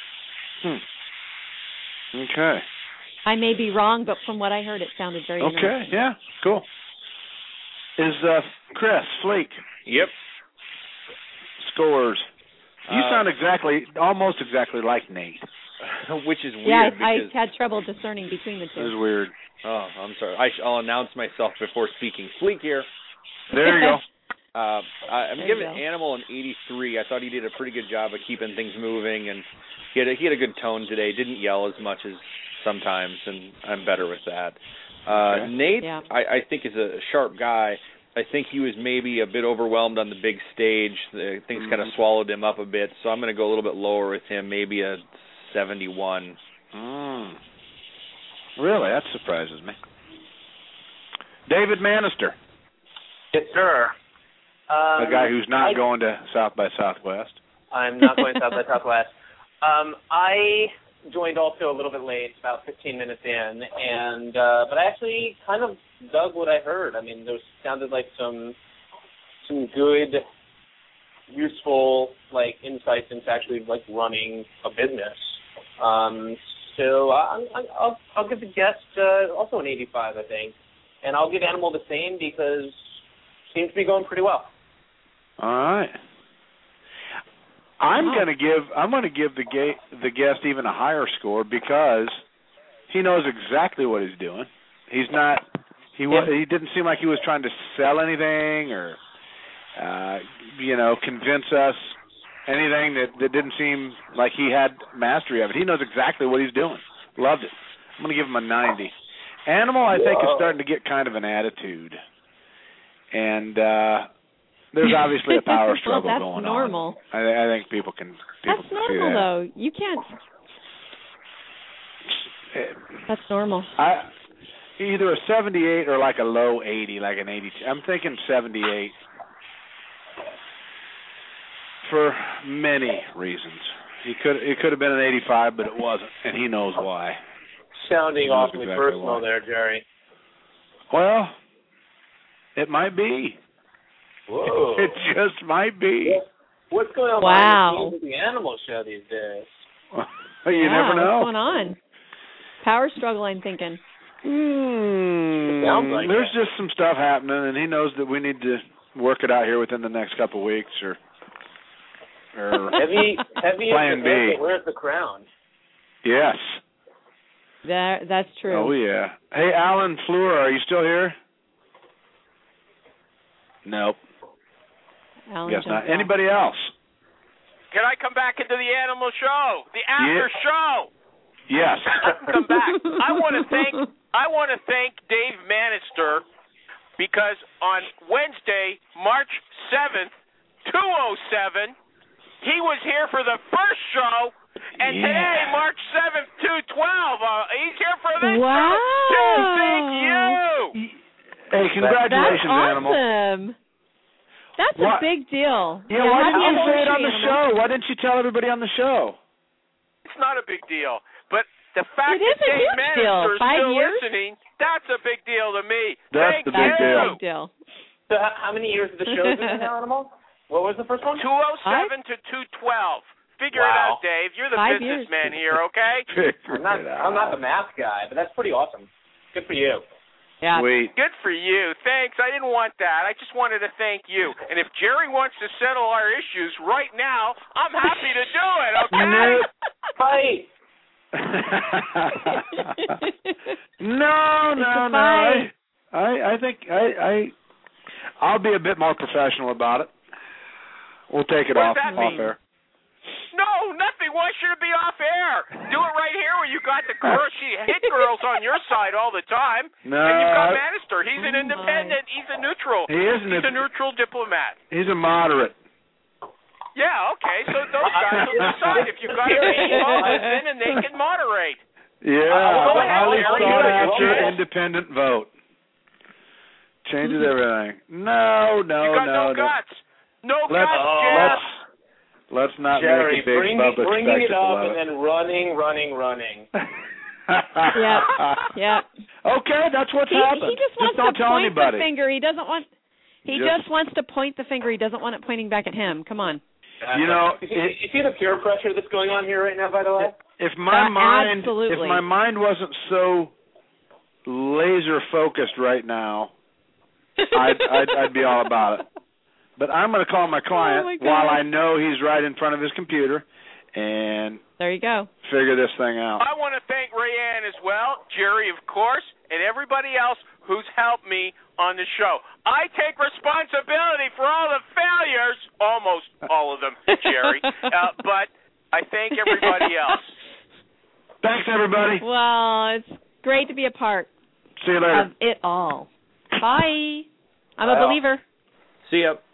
Hmm. Okay. I may be wrong, but from what I heard, it sounded very okay. interesting. Okay, yeah, cool. Is uh, Chris Fleek? Yep. Scores. You Uh, sound exactly, almost exactly like Nate. Which is weird. Yeah, I, I because, had trouble discerning between the This two. is weird. Oh, I'm sorry. I sh- I'll announce myself before speaking. Fleek here. There you go. Uh, I, I'm There you giving go. Animal an eighty-three. I thought he did a pretty good job of keeping things moving, and he had a, he had a good tone today. Didn't yell as much as sometimes, and I'm better with that. Uh, Okay. Nate, Yeah. I, I think is a sharp guy. I think he was maybe a bit overwhelmed on the big stage. The, things Mm. kind of swallowed him up a bit, so I'm going to go a little bit lower with him, maybe a seventy-one. Mm. Really, that surprises me. David Manister, Yes, sir. Um, a guy who's not I, going to South by Southwest. I'm not going South by Southwest. Um, I joined also a little bit late, about fifteen minutes in, and uh, but I actually kind of dug what I heard. I mean, there sounded like some some good, useful like insights into actually like running a business. Um, so I, I, I'll I'll give the guest uh, also an eighty-five, I think, and I'll give Animal the same because it seems to be going pretty well. All right. I'm Wow. going to give I'm going to give the ga- the guest even a higher score because he knows exactly what he's doing. He's not he wa- he didn't seem like he was trying to sell anything or uh, you know convince us anything that, that didn't seem like he had mastery of it. He knows exactly what he's doing. Loved it. I'm going to give him a ninety. Animal, I think, is starting to get kind of an attitude, and uh, there's obviously a power struggle well, that's going normal. on. I, I think people can people That's can see normal, that. though. You can't. That's normal. I either a seventy-eight or like a low eighty, like an eighty-two. I'm thinking seventy-eight for many reasons. He could it could have been an eighty-five, but it wasn't, and he knows why. Sounding Knows awfully exactly personal why. there, Jerry. Well, it might be. Whoa. It just might be. What's going on Wow. behind the scenes of the Animal Show these days? you yeah, never know. What's going on? Power struggle, I'm thinking. Hmm, Sounds like there's it. just some stuff happening, and he knows that we need to work it out here within the next couple of weeks, or or Heavy, heavy Plan is the head, B. but where's the crown? yes. That that's true. Oh yeah. Hey, Alan Fleur, are you still here? Nope. Alan Guess not. jumped off. Anybody else? Can I come back into the Animal Show? The after Yeah. show. Yes. Come back. I want to thank I want to thank Dave Manister because on Wednesday, March seventh, two oh seven, he was here for the first show, and Yeah. today, March seventh, two twelve, uh, he's here for this Wow. show too. Thank you. Hey, congratulations, That's Animal. awesome. That's What? a big deal. Yeah, why happy didn't you say it on the anniversary, show? Animal. Why didn't you tell everybody on the show? It's not a big deal, but the fact It is that a Dave huge deal. Manister is Five still years? listening, that's a big deal to me. That's Thank the That's big you. deal. a big deal. So how, how many years of the show been now, Animal? What was the first one? two oh seven to two twelve. Figure it Wow. out, Dave. You're the Five businessman here, okay? I'm not, I'm not the math guy, but that's pretty awesome. Good for you. Yeah. Sweet. Good for you. Thanks. I didn't want that. I just wanted to thank you. And if Jerry wants to settle our issues right now, I'm happy to do it, okay? Fight. no, no, no. I, I, I think I, I, I'll be a bit more professional about it. We'll take it what off, does that off mean? air. No, nothing. Why should it be off air? Do it right here where you got the girl, she hit girls on your side all the time. No. And you've got Manister. He's an independent. He's a neutral. He is an He's a neutral diplomat. He's a moderate. Yeah, okay. So those guys will decide if you've got a baseball listen and they can moderate. Yeah. Uh, go ahead, highly Jerry. sought You after got independent vote. Changes everything. No, no, you got no, no no. guts. No let's, guts, oh, Jeff. Let's, let's not Jerry, make a big bring, Bubba bringing it spectacle up of and it. then running, running, running. Yeah, yeah. Okay, that's what's He, happened. he just wants don't to tell point anybody. the finger. He doesn't want. He Just- just, wants to point the finger. He doesn't want it pointing back at him. Come on. You know, you see, you see the peer pressure that's going on here right now, by the way? if my Uh, mind, absolutely. if my mind wasn't so laser focused right now, I'd, I'd, I'd be all about it. But I'm going to call my client Oh my God. while I know he's right in front of his computer and There you go. figure this thing out. I want to thank Rayanne as well, Jerry, of course, and everybody else who's helped me on the show. I take responsibility for all the failures, almost all of them, Jerry, uh, but I thank everybody else. Thanks, everybody. Well, it's great to be a part See you later. of it all. Bye. I'm a Bye. believer. See ya.